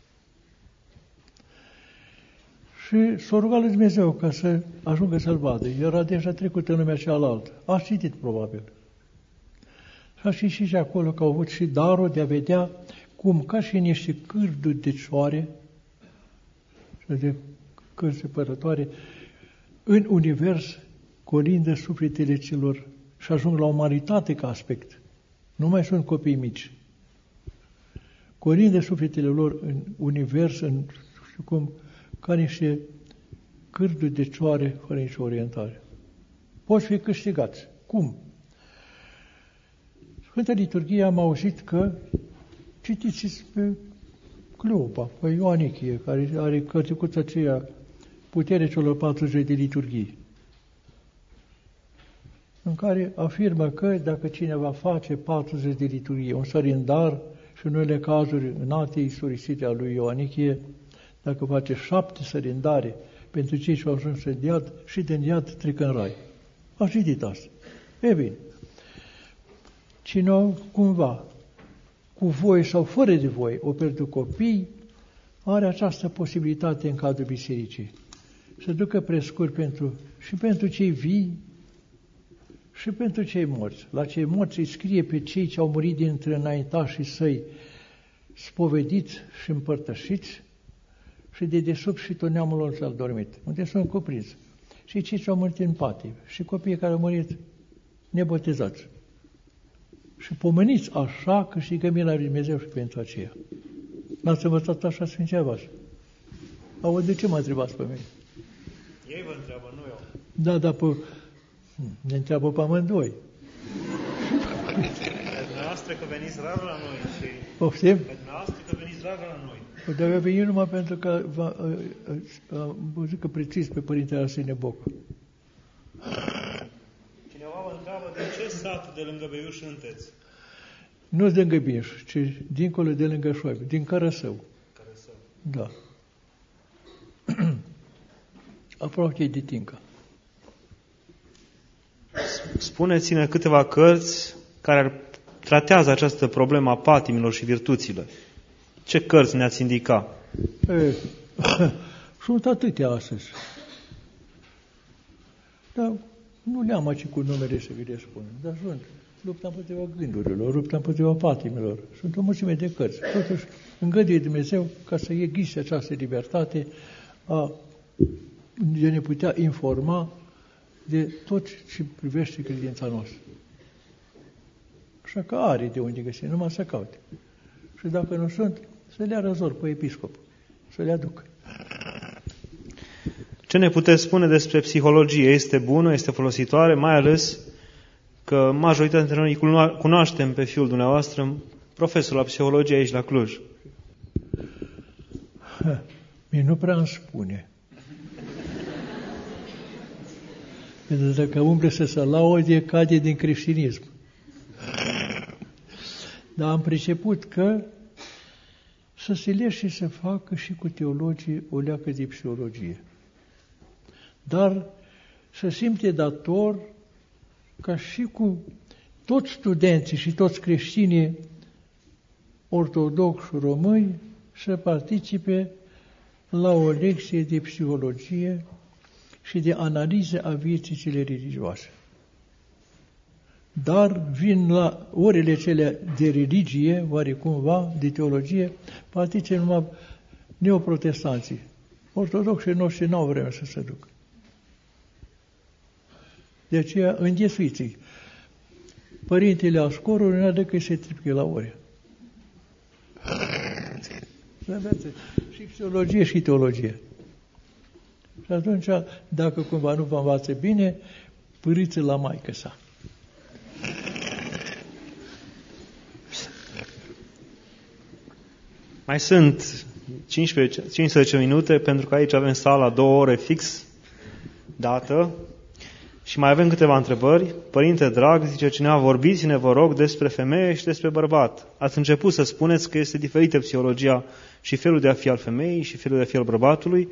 B: Și s-a rugat lui Dumnezeu ca să ajungă să-l vadă. Era deja trecut în lumea cealaltă. A citit, probabil. Și și acolo că au avut și darul de a vedea cum, ca și niște cârduri de cioare și de cârzi sepărătoare, în univers colindă sufletele celor și ajung la umanitate ca aspect. Nu mai sunt copii mici. Colindă sufletele lor în univers, în, știu cum, ca niște cârduri de cioare fără nicio orientare. Poți fi câștigați. Cum? Sfânta Liturghie am auzit că citiți pe Cleopa, pe Ioanichie, care are cărțicuța aceea, Puterea celor 40 de liturghii, în care afirmă că dacă cineva face 40 de liturghii, un sărindar și în unele cazuri în alte istorisite a lui Ioanichie, dacă face 7 sărindare pentru cei ce au ajuns în iad și din iad trec în rai. A citit asta. E bine. Cine cumva, cu voie sau fără de voie, o pierdut copii, are această posibilitate în cadrul bisericii. Să ducă prescuri și pentru cei vii și pentru cei morți. La cei morți îi scrie pe cei ce au murit dintre înaintașii săi spovediți și împărtășiți și de desubt și tot neamul lor s-a dormit, unde sunt cuprinți. Și cei ce au murit în patie și copiii care au murit nebotezați. Și pomeniți așa câștigă mila lui Dumnezeu și pentru aceea. N-ați învățat așa Sfinția voastră? Auzi, de ce mă întrebați pe mine?
A: Ei vă întreabă, nu eu.
B: Da, dar ne întreabă pe amândoi.
A: Pe dumneavoastră că veniți rar la noi și...
B: Poftim?
A: Pe dumneavoastră că veniți rar la noi.
B: Dar eu veni numai pentru că am văzut că precis pe Părintele Arsenie Boc.
A: sat de lângă Beiuș Înteț.
B: Nu de lângă Beiuș, ci dincolo de lângă Șoaibe, din Cărăsău. Da. Aproape de Tinca.
A: Spuneți-ne câteva cărți care tratează această problemă a patimilor și virtuților. Ce cărți ne-ați indica?
B: Sunt atâtea astăzi. Dar nu le-am aici cu numele să vi le spun. Dar sunt lupta împotriva gândurilor, lupta împotriva patimilor. Sunt o mulțime de cărți. Totuși, îngăduie Dumnezeu ca să existe această libertate de ne putea informa de tot ce privește credința noastră. Așa că are de unde găsi, numai să caute. Și dacă nu sunt, să le răzor pe episcop, să le aducă.
A: Ce ne puteți spune despre psihologie? Este bună, este folositoare, mai ales că majoritatea dintre noi cunoaștem pe fiul dumneavoastră, profesor la psihologie aici la Cluj.
B: Mie nu prea îmi spune. Pentru că dacă umble să se laude, cade din creștinism. Dar am priceput că să se lește și să facă și cu teologii o leacă de psihologie. Dar să simte dator ca și cu toți studenții și toți creștinii ortodoxi români să participe la o lecție de psihologie și de analiză a vieții cele religioase. Dar vin la orele cele de religie, oarecumva, de teologie, participă numai neoprotestanții. Ortodoxii noștri n-au vreme să se ducă. De aceea, înghesuiți-i. Părintele Ascorului nu decât să se tripche la ore. Și psihologie și teologie. Și atunci, dacă cumva nu vă învață bine, pâriți la maică sa.
A: Mai sunt 15 minute, pentru că aici avem sala 2 ore fix dată și mai avem câteva întrebări. Părinte drag, zice cineva, vorbiți-ne, vă rog, despre femeie și despre bărbat. Ați început să spuneți că este diferită psihologia și felul de a fi al femeii și felul de a fi al bărbatului.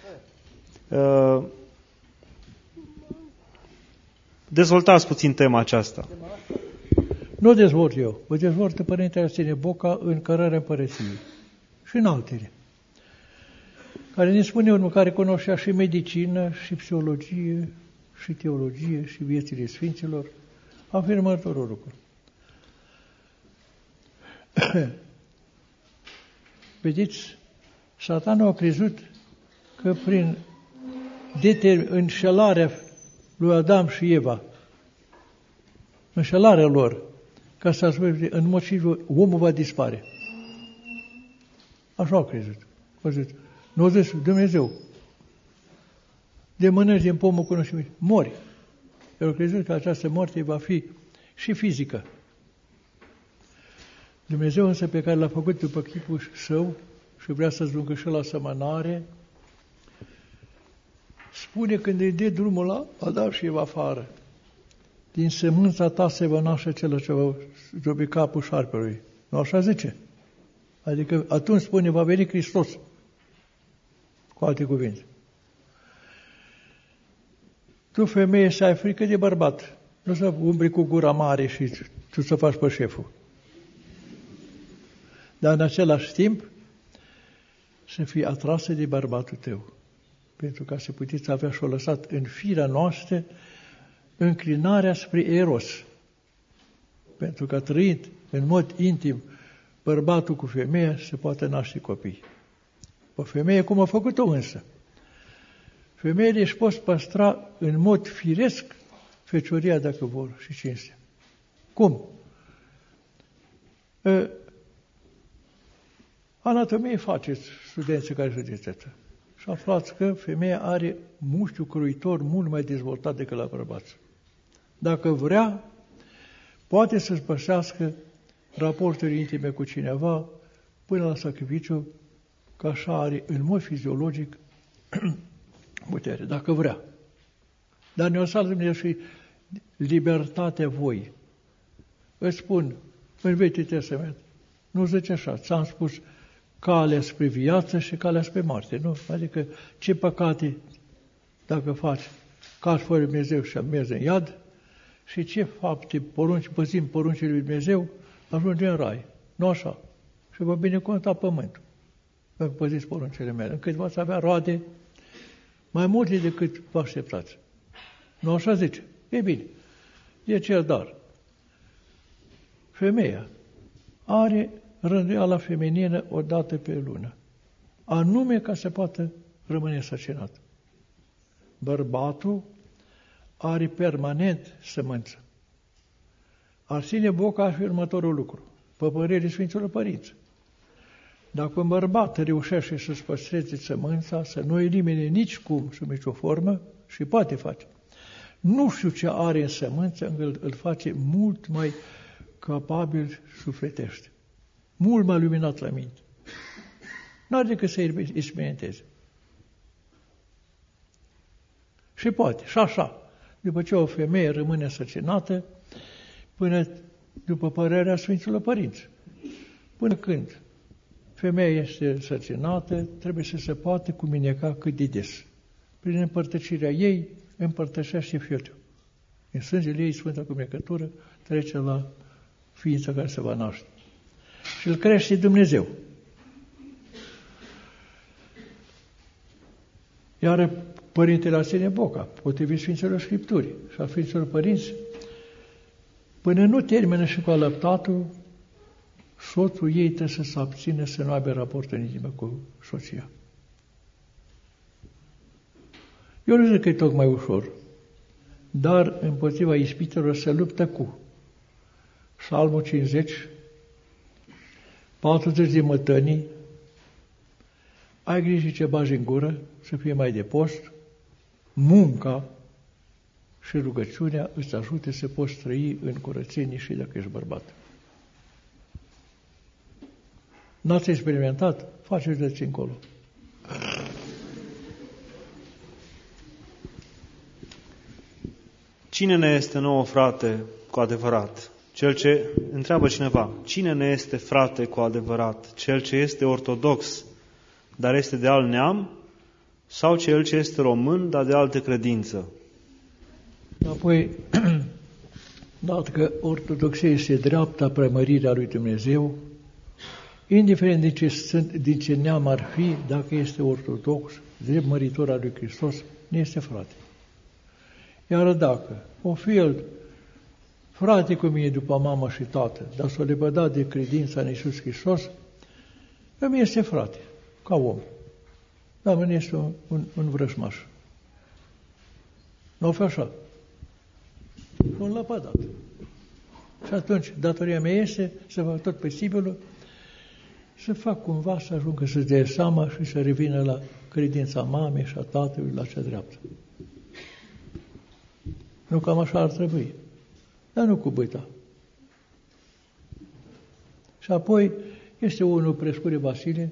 A: Dezvoltați puțin tema aceasta.
B: Nu dezvolt eu, o dezvoltă Părintele Arsenie Boca în Cărarea Împărăției și în altele, care ne spune unul care cunoștea și medicină, și psihologie, și teologie, și viețile Sfinților, afirmă următorul lucru. Vedeți, Satanul a crezut că prin înșelarea lui Adam și Eva, înșelarea lor, ca să asculte, în mod și omul va dispare. Așa au crezut. Au zis, nu a zis Dumnezeu, de mănânci din pomul cunoștinței, mori. Eu au crezut că această moarte va fi și fizică. Dumnezeu însă pe care l-a făcut după chipul său și vrea să-ți ducă și la asemănare, spune când îi dă drumul la Adam și Eva afară, din sămânța ta se va naște cel ce va drobi capul șarpelui. Nu așa zice? Adică atunci spune, va veni Hristos. Cu alte cuvinte. Tu, femeie, să ai frică de bărbat. Nu să umbli cu gura mare și tu să faci pe șeful. Dar în același timp să fii atrasă de bărbatul tău. Pentru ca să puteți avea și-o lăsat în firea noastră înclinarea spre eros. Pentru că trăind în mod intim bărbatul cu femeia se poate naște copii. O femeie cum a făcut-o însă. Femeile își pot păstra în mod firesc fecioria dacă vor și cinstea. Cum? Anatomie faceți, studenții care studiați asta. Și aflați că femeia are mușchiul cruitor mult mai dezvoltat decât la bărbați. Dacă vrea, poate să-și pășească raporturi intime cu cineva până la sacrificiu, că așa are în mod fiziologic putere, dacă vrea. Dar ne-o sală Dumnezeu și libertatea voi. îți spun în Vechiul Testament, nu zice așa, ți-am spus calea spre viață și calea spre moarte, nu? Adică ce păcate dacă faci, cazi fără Dumnezeu și mergi în iad, și ce fapte, porunci, păzim poruncile lui Dumnezeu, ajunge în rai. Nu așa. Și vă binecuvânta pământul. Dacă păziți poruncile mele, încât v-ați avea roade mai multe decât vă așteptați. Nu așa zice? E bine. E cel dar. Femeia are rânduiala feminină o dată pe lună, anume ca să poată rămâne însărcinat. Bărbatul are permanent sămânță. Arsenie Boca ar fi următorul lucru. Pe părerea Sfinților Părinți. Dacă un bărbat reușește să-și păstreze sămânța, să nu elimine nici cum, sub nicio formă, și poate face. Nu știu ce are în sămânță, îl face mult mai capabil sufletește. Mult mai luminat la minte. N-are decât să experimenteze. Și poate, și așa, după ce o femeie rămâne însărcinată, până, după părerea Sfinților Părinți, până când femeia este însărcinată, trebuie să se poată cumineca cât de des. Prin împărtășirea ei, împărtășește Fiul. În sângele ei, Sfânta Cumecătură trece la ființa care se va naște. Și îl crește Dumnezeu. Iar Părintele Arsenie Boca, potrivit Sfinților Scripturii și a Sfinților Părinți, până nu termină și cu alăptatul, soțul ei trebuie să se abține să nu aibă raport în inimă cu soția. Eu nu zic că e tocmai ușor, dar împotriva ispitelor se luptă cu Psalmul 50, 40 de mătănii, ai grijă ce bagi în gură, să fie mai de post, munca și rugăciunea îți ajute să poți trăi în curățenie și dacă ești bărbat. N-ați experimentat? Faceți-l încolo.
A: Cine ne este nouă frate cu adevărat? Cel ce, întreabă cineva, cine ne este frate cu adevărat? Cel ce este ortodox, dar este de alt neam? Sau cel ce este român, dar de altă credință?
B: Apoi, dacă ortodoxia este dreapta preamărirea lui Dumnezeu, indiferent din ce neam ar fi, dacă este ortodox, drept măritor al lui Hristos, nu este frate. Iar dacă o fi el frate cu mine după mamă și tată, dar s-o lepădat de credința în Iisus Hristos, îmi este frate, ca om. Dar nu este un vrășmaș. Nu o fi așa. Un lăpădat. Și atunci, datoria mea este să fac tot posibilul să fac cumva să ajungă să-ți dea seama și să revină la credința mamei și a tatălui la cea dreaptă. Nu cam așa ar trebui, dar nu cu băita. Și apoi este unul, Prescure Vasile,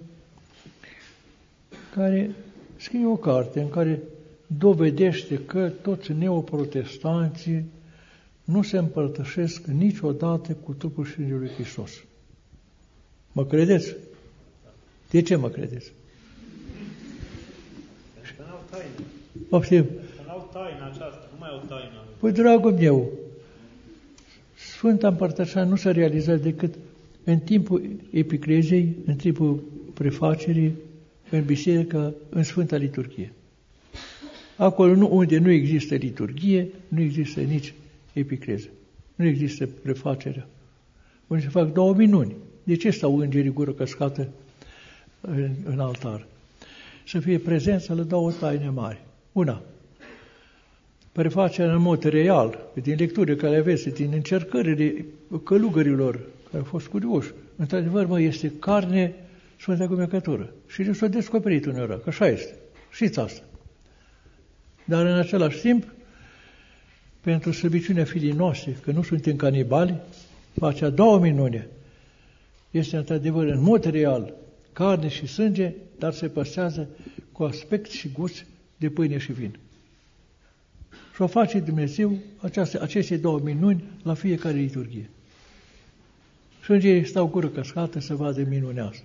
B: care scrie o carte în care dovedește că toți neoprotestanții nu se împărtășesc niciodată cu trupul și sângele lui Hristos. Mă credeți? De ce mă credeți?
A: Că n-au taină.
B: Poftim.
A: Că n-au taină aceasta, nu mai au taină.
B: Păi, dragul meu, Sfânta Împărtășanie nu se realizează decât în timpul epicleziei, în timpul prefacerii, în biserică, în Sfânta Liturghie. Acolo unde nu există liturghie, nu există nici epicleză. Nu există prefacerea. Unde se fac 2 minuni. De ce stau îngerii gură căscată în altar? Să fie prezența la 2 taine mari. Una, prefacerea în mod real, din lecturile care le aveți, din încercările călugărilor care au fost curioși. Într-adevăr, este carne Sfânta Cumecătură. Și s-a descoperit uneori, că așa este. Știți asta. Dar în același timp, pentru slăbiciunea fiii noastre, că nu suntem canibali, face a 2 minune. Este într-adevăr în mod real carne și sânge, dar se păstrează cu aspect și gust de pâine și vin. Și o face Dumnezeu aceste 2 minuni la fiecare liturghie. Și îngerii stau gură căscată să vadă minunea asta.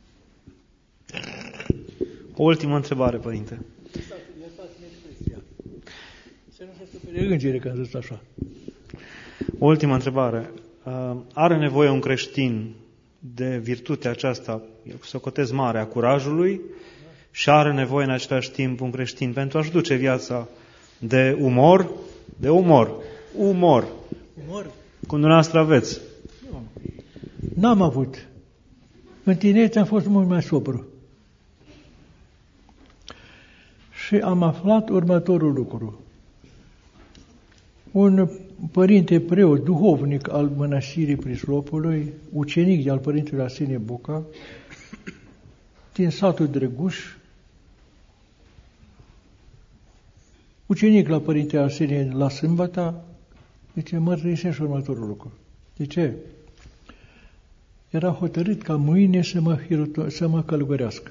A: O ultimă întrebare, Părinte.
B: Iertați-mi expresia. Să nu se supere îngerii că am zis așa.
A: O ultimă întrebare. Are nevoie un creștin de virtutea aceasta, eu socotez mare, a curajului, și are nevoie în același timp un creștin pentru a-și duce viața de umor, cum dumneavoastră aveți.
B: N-am avut. În tinerețe am fost mult mai sobru. Și am aflat următorul lucru. Un părinte preot, duhovnic al mănăstirii Prislopului, ucenic al părintelui Arsenie Boca, din satul Drăguș, ucenic la părintele Arsenie la sâmbătă, zice, mărturisește următorul lucru. De ce? Era hotărât ca mâine să mă călugărească.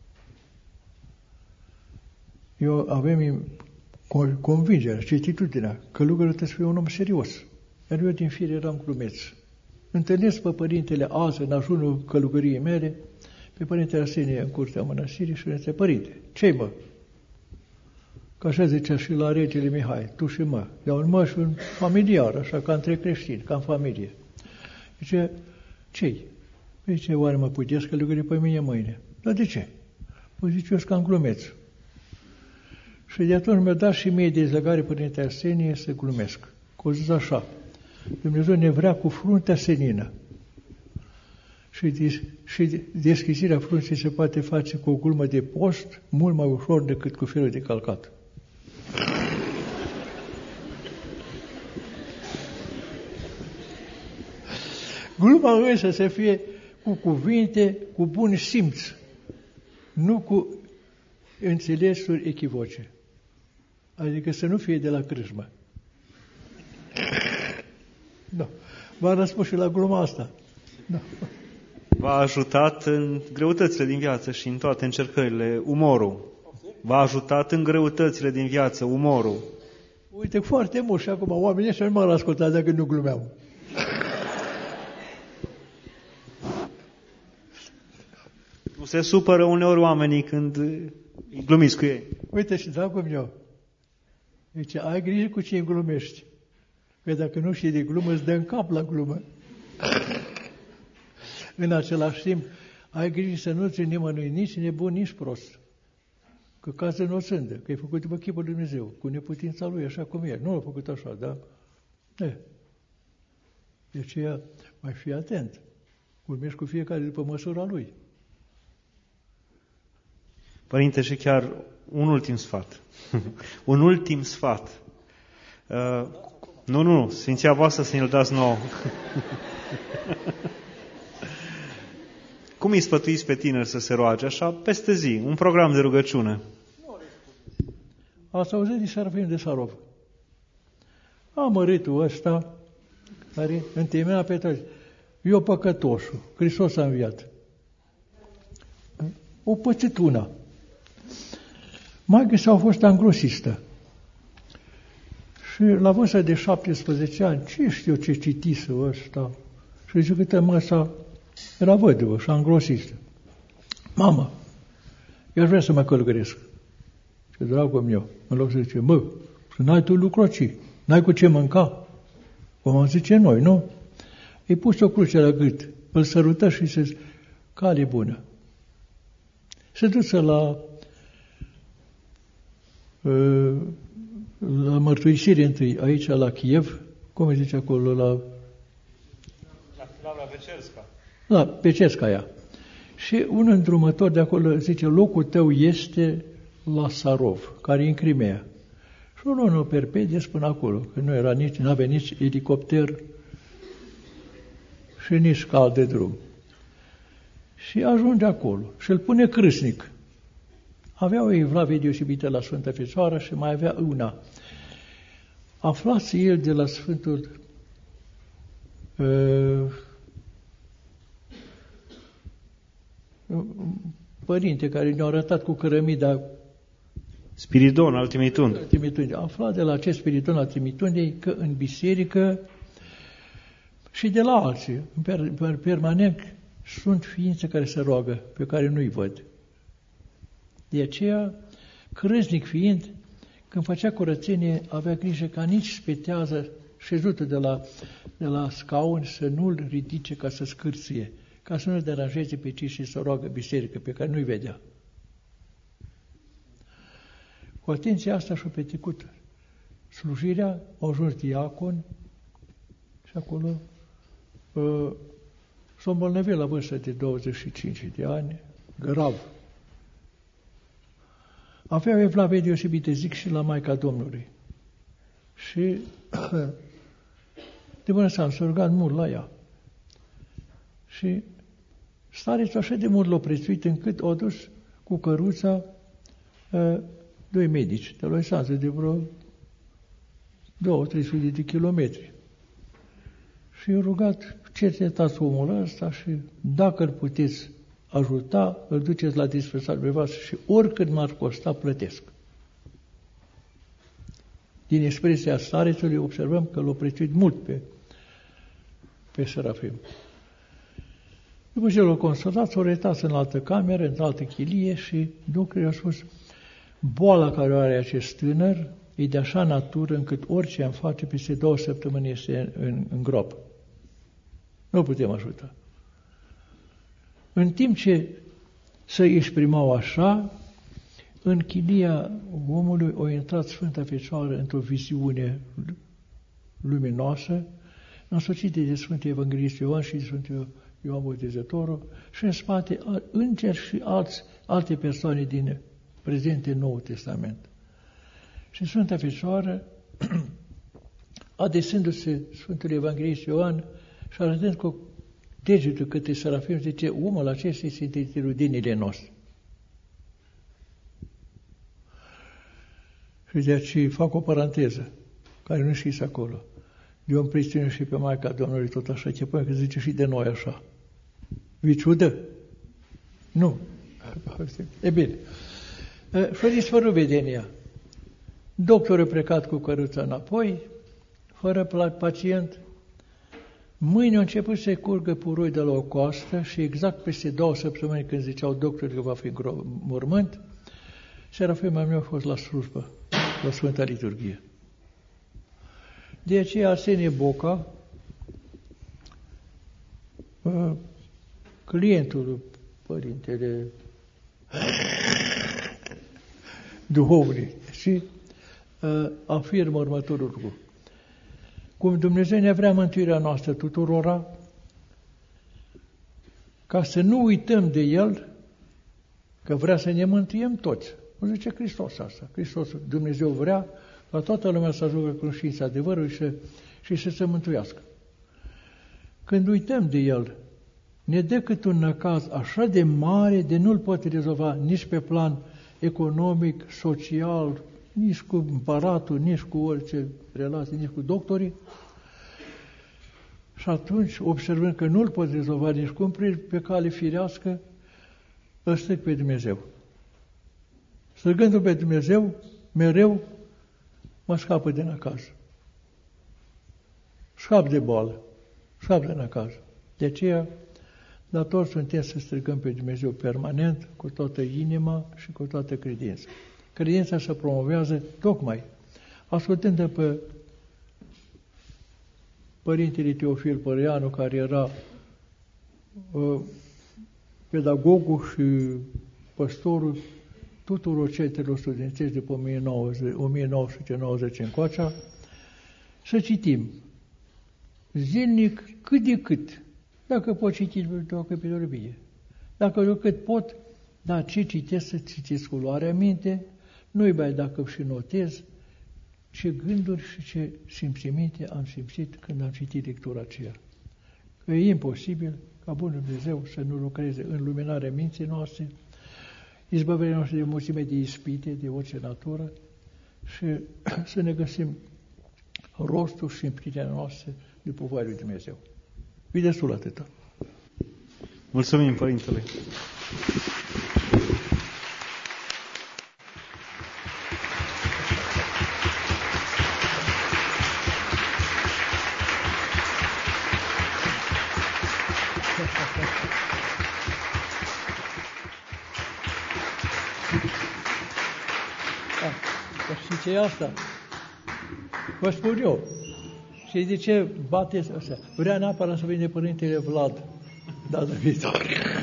B: Eu avem convingerea, certitudinea, călugărul trebuie să fie un om serios. Iar eu din fire eram glumeț. Întâlnesc pe părintele azi în ajunul călugăriei mele, pe părintele Arsenie în curtea mănăstirii și îmi zice, părinte, ce-i mă? Că așa zicea și la regele Mihai, tu și mă. Iar un mă și un familiar, așa ca între creștini, ca în familie. Zice, ce-i? Păi zice, oare mă puteți călugări pe mine mâine? Dar de ce? Păi zice, eu sunt cam glumeț. Și de atunci mi-a dat și mie dezlegare părintele Arsenie să glumesc. Că o zis așa, Dumnezeu ne vrea cu fruntea senină. Și deschizirea frunții se poate face cu o glumă de post mult mai ușor decât cu felul de calcat. Gluma însă să fie cu cuvinte, cu bun simț, nu cu înțelesuri echivoce. Adică să nu fie de la crâșmă. Da. V-am răspuns și la gluma asta. Da.
A: V-a ajutat în greutățile din viață și în toate încercările, umorul. V-a ajutat în greutățile din viață, umorul.
B: Uite, foarte mult și acum oamenii ăștia nu m-au ascultat dacă nu glumeau.
A: Nu se supără uneori oamenii când glumiți cu ei.
B: Uite și dragul meu, zice, ai grijă cu cine glumești. Că dacă nu știi de glumă, îți dă în cap la glumă. În același timp, ai grijă să nu-ți nimănui nici nebun, nici prost. Că cază nu o sândă, că e făcut după chipul lui Dumnezeu, cu neputința lui, așa cum e. Nu l-a făcut așa, da? De aceea, mai fii atent. Urmești cu fiecare după măsura lui.
A: Părinte, și chiar un ultim sfat. Un ultim sfat. Nu, Sfinția voastră să ne-l dați nouă. Cum îi sfătuiți pe tineri să se roage așa, peste zi, un program de rugăciune?
B: Ați auzit de Serafim de Sarov. Amăritul ăsta, care întemeia pe toți. Eu păcătoșul, Hristos a înviat. O pățit una. Maică s-a fost anglosistă. Și la vârsta de 17 ani, ce știu ce citise ăsta? Și zice, câte măsa era văduvă și anglosistă. Mamă, eu aș vrea să mă călugăresc. Și dragul meu, în loc să zice, mă, să n-ai tu lucrocii, n-ai cu ce mânca. Cum am zice noi, nu? Îi pus o cruce la gât, îl sărută și se zice, cale bună. Se duce la mărturisire întâi, aici la Kiev, cum îi zice acolo, la
A: Pecerska.
B: La Pecerskaya. Și un îndrumător de acolo zice, locul tău este la Sarov, care e în Crimea. Și unul perpedes până acolo, că nu avea nici elicopter și nici cal de drum. Și ajunge acolo și îl pune crâsnic. Avea o evlavie deosebită la Sfânta Fecioară și mai avea una. Aflați el de la Sfântul părinte care ne-a arătat cu cărămida
A: Spiridon al Trimitundei.
B: Aflat de la acest Spiridon al Trimitundei că în biserică și de la alții, permanent, sunt ființe care se roagă, pe care nu-i văd. De aceea, crâznic fiind, când făcea curățenie, avea grijă ca nici spetează șezută de la scaun să nu-l ridice ca să scârție, ca să nu-l deranjeze pe cei și să roagă biserică, pe care nu-i vedea. Cu atenția asta și-a petrecut slujirea, au ajuns diacon și acolo s-a îmbolnăvit la vârstă de 25 de ani, grav. Avea o evlavie deosebită, zic, și la Maica Domnului. Și de bună seamă s-a rugat mult la ea. Și starețul așa de mult l-a prețuit încât a dus cu căruța doi medici de la o distanță de vreo 200-300 de kilometri. Și i-a rugat, cercetați omul ăsta și dacă îl puteți ajuta, îl duceți la dispensarul voastră și oricât m-ar costa, plătesc. Din expresia starețului observăm că l-a prețuit mult pe Serafim. După ce l-a constatat, s-a retras în altă cameră, în altă chilie și doctorul i-a spus: boala care o are acest tânăr e de așa natură încât orice îmi face peste 2 săptămâni este în groapă. Nu putem ajuta. În timp ce se exprimau așa, în chilia omului a intrat Sfânta Fecioară într-o viziune luminoasă, însoțită de Sfântul Evanghelist Ioan și de Sfântul Ioan Botezătorul și în spate îngeri și alte persoane din prezente în Noul Testament. Și Sfânta Fecioară, adresându-se Sfântul Evanghelist Ioan și arătând cu degetul către Serafim, zice: omul acesta este dintre rudenile noastre. Și de aceea fac o paranteză, care nu știți acolo. Eu îmi pristinu și pe Maica Domnului tot așa, ce până că zice și de noi așa. Vi ciudă? Nu. E bine. Și fără vedenia. Doctorul a plecat cu căruța înapoi, fără pacient. Mâine a început să curgă puroi de la o coastă și exact peste 2 săptămâni, când ziceau doctorii că va fi mormânt, Serafima mea a fost la slujbă, la Sfânta Liturghie. De aceea Arsenie Boca, clientul părintele duhovnic, și afirmă următorul lucru: cum Dumnezeu ne vrea mântuirea noastră tuturora, ca să nu uităm de El, că vrea să ne mântuiem toți. O zice Hristos asta. Hristos, Dumnezeu vrea ca toată lumea să ajungă cu știința adevărului și să se mântuiască. Când uităm de El, ne dă cât un năcaz așa de mare de nu-l poate rezolva nici pe plan economic, social, nici cu împăratul, nici cu orice relație, nici cu doctorii. Și atunci, observând că nu-l pot rezolva nici cum, pe cale firească, îl strâng pe Dumnezeu. Străgându-l pe Dumnezeu, mereu mă scapă de năcaz. Scap de boală, scap de năcaz. De aceea, dator suntem să strigăm pe Dumnezeu permanent, cu toată inima și cu toată credința. Credința se promovează tocmai ascultând pe Părintele Teofil Păreanu, care era pedagogul și păstorul tuturor cetelor studențești de pe 1990 încoace, să citim zilnic cât de cât. Dacă pot citi două capitole, bine. Dacă eu cât pot, dar ce citesc, să citesc cu luarea minte, nu-i bai dacă și notez ce gânduri și ce simțiminte am simțit când am citit lectura aceea. Că e imposibil ca Bunul Dumnezeu să nu lucreze în luminarea minții noastre, izbăvirea noastră de mulțime de ispite, de orice natură, și să ne găsim rostul și împlinirea noastră după voia lui Dumnezeu. E destul atâta.
A: Mulțumim, Părintele.
B: Și ce e asta? Vă spun eu. Și de ce bateți așa? Vrea neapărat să vină Părintele Vlad data viitoare.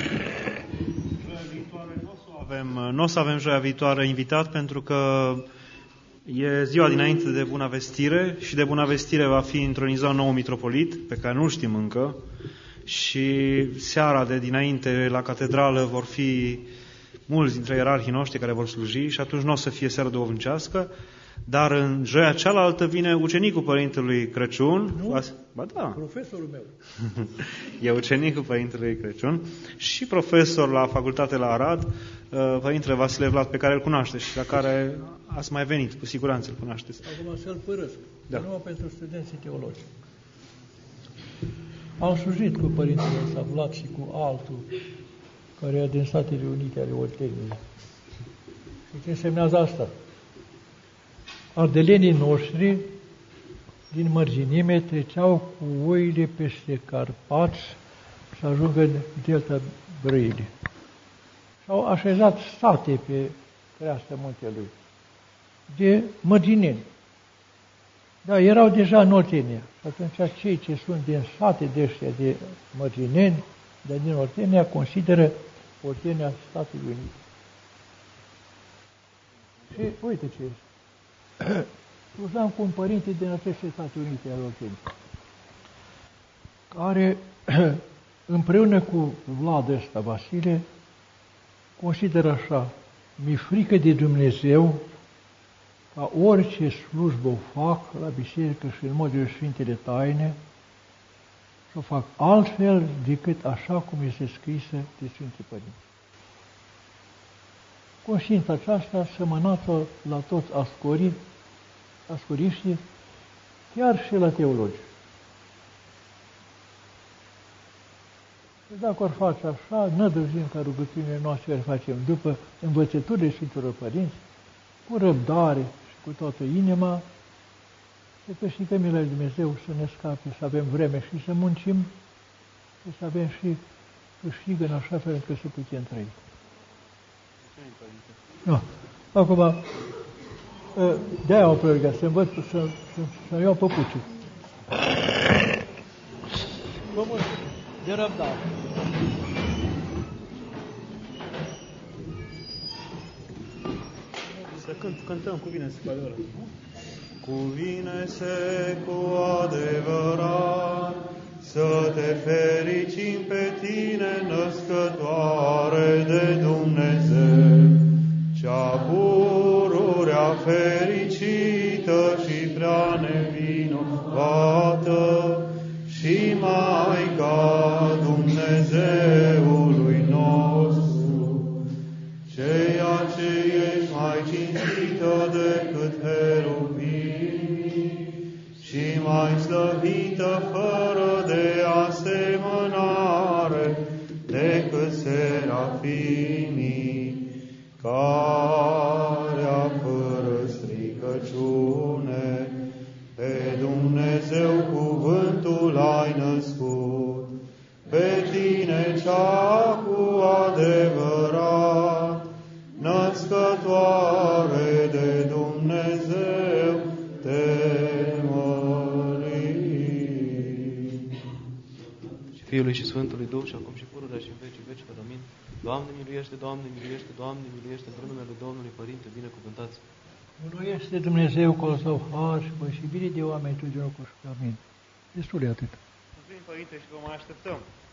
A: Nu o să avem joia viitoare invitat, pentru că e ziua dinainte de Bunăvestire și de Bunăvestire va fi întronizat nou mitropolit, pe care nu știm încă, și seara de dinainte la catedrală vor fi mulți dintre ierarhii noștri care vor sluji și atunci nu o să fie seară duhovnicească, dar în joia cealaltă vine ucenicul Părintelui Crăciun.
B: Nu?
A: Ba da.
B: Profesorul meu.
A: E ucenicul Părintelui Crăciun și profesor la facultate la Arad, Părintele Vasile Vlad, pe care îl cunoașteți și la care ați mai venit, cu siguranță îl cunoașteți.
B: Acum să-l părăsc,
A: da.
B: numai pentru studenții teologi. Am slujit cu Părintele ăsta Vlad și cu altul care e din Statele Unite ale Olteniei. Și ce însemnează asta? Ardelenii noștri din mărginime treceau cu oile peste Carpați să ajungă în delta Brăilii. Și au așezat sate pe creastă muntelui de mărgineni. Da, erau deja în Oltenia. Și atunci cei ce sunt din sate de ăștia de mărgineni, dar din Oltenia, consideră Oltenia Statele Unite. Și uite ce este. Slujam cu un părinte din aceste State Unite ale Olteniei, care împreună cu Vlad ăsta, Vasile, consideră așa: mi-e frică de Dumnezeu ca orice slujbă o fac la biserică și în modul Sfintele Taine, să o fac altfel decât așa cum este scrisă de Sfântii Părinți. Conștiința aceasta semănată la toți ascoriștii, chiar și la teologi. Și dacă ar face așa, nădăjduim ca rugăciunile noastre le facem după învățăturile Sfinților Părinți, cu răbdare și cu toată inima, să câștigăm mila lui Dumnezeu să ne scape, să avem vreme și să muncim, și să avem și câștig în așa fel încât să putem trăi. No. Acum, de-aia am plecat, să învăț să iau păpuciul. Vă mulțumesc, de răbdare.
A: Să cântăm, cuvine-se cu adevărat. Cuvine-se cu adevărat, să te fericim pe tine, născătoare de Dumnezeu, cea pururea fericită și prea nevinovată și Maica Dumnezeului nostru, ceea ce ești mai cinstită decât heruvimii și mai slăvită fără de asemănare decât serafimii, care fără stricăciune pe Dumnezeu cuvântul ai născut, pe tine cea cu adevărat, născătoare de Dumnezeu, te mărim.
C: Și Fiului și Sfântului Duh, și acum și pururea și în vecii veci, fără amin. Doamne miluiește, Doamne miluiește, Doamne miluiește, în numele Domnului Părinte, binecuvântați.
B: Miluiește Dumnezeu cu al său har și pășibire de oameni tuturor cu amin. Destul de atât.
A: Mulțumim, Părinte, și vă mai așteptăm.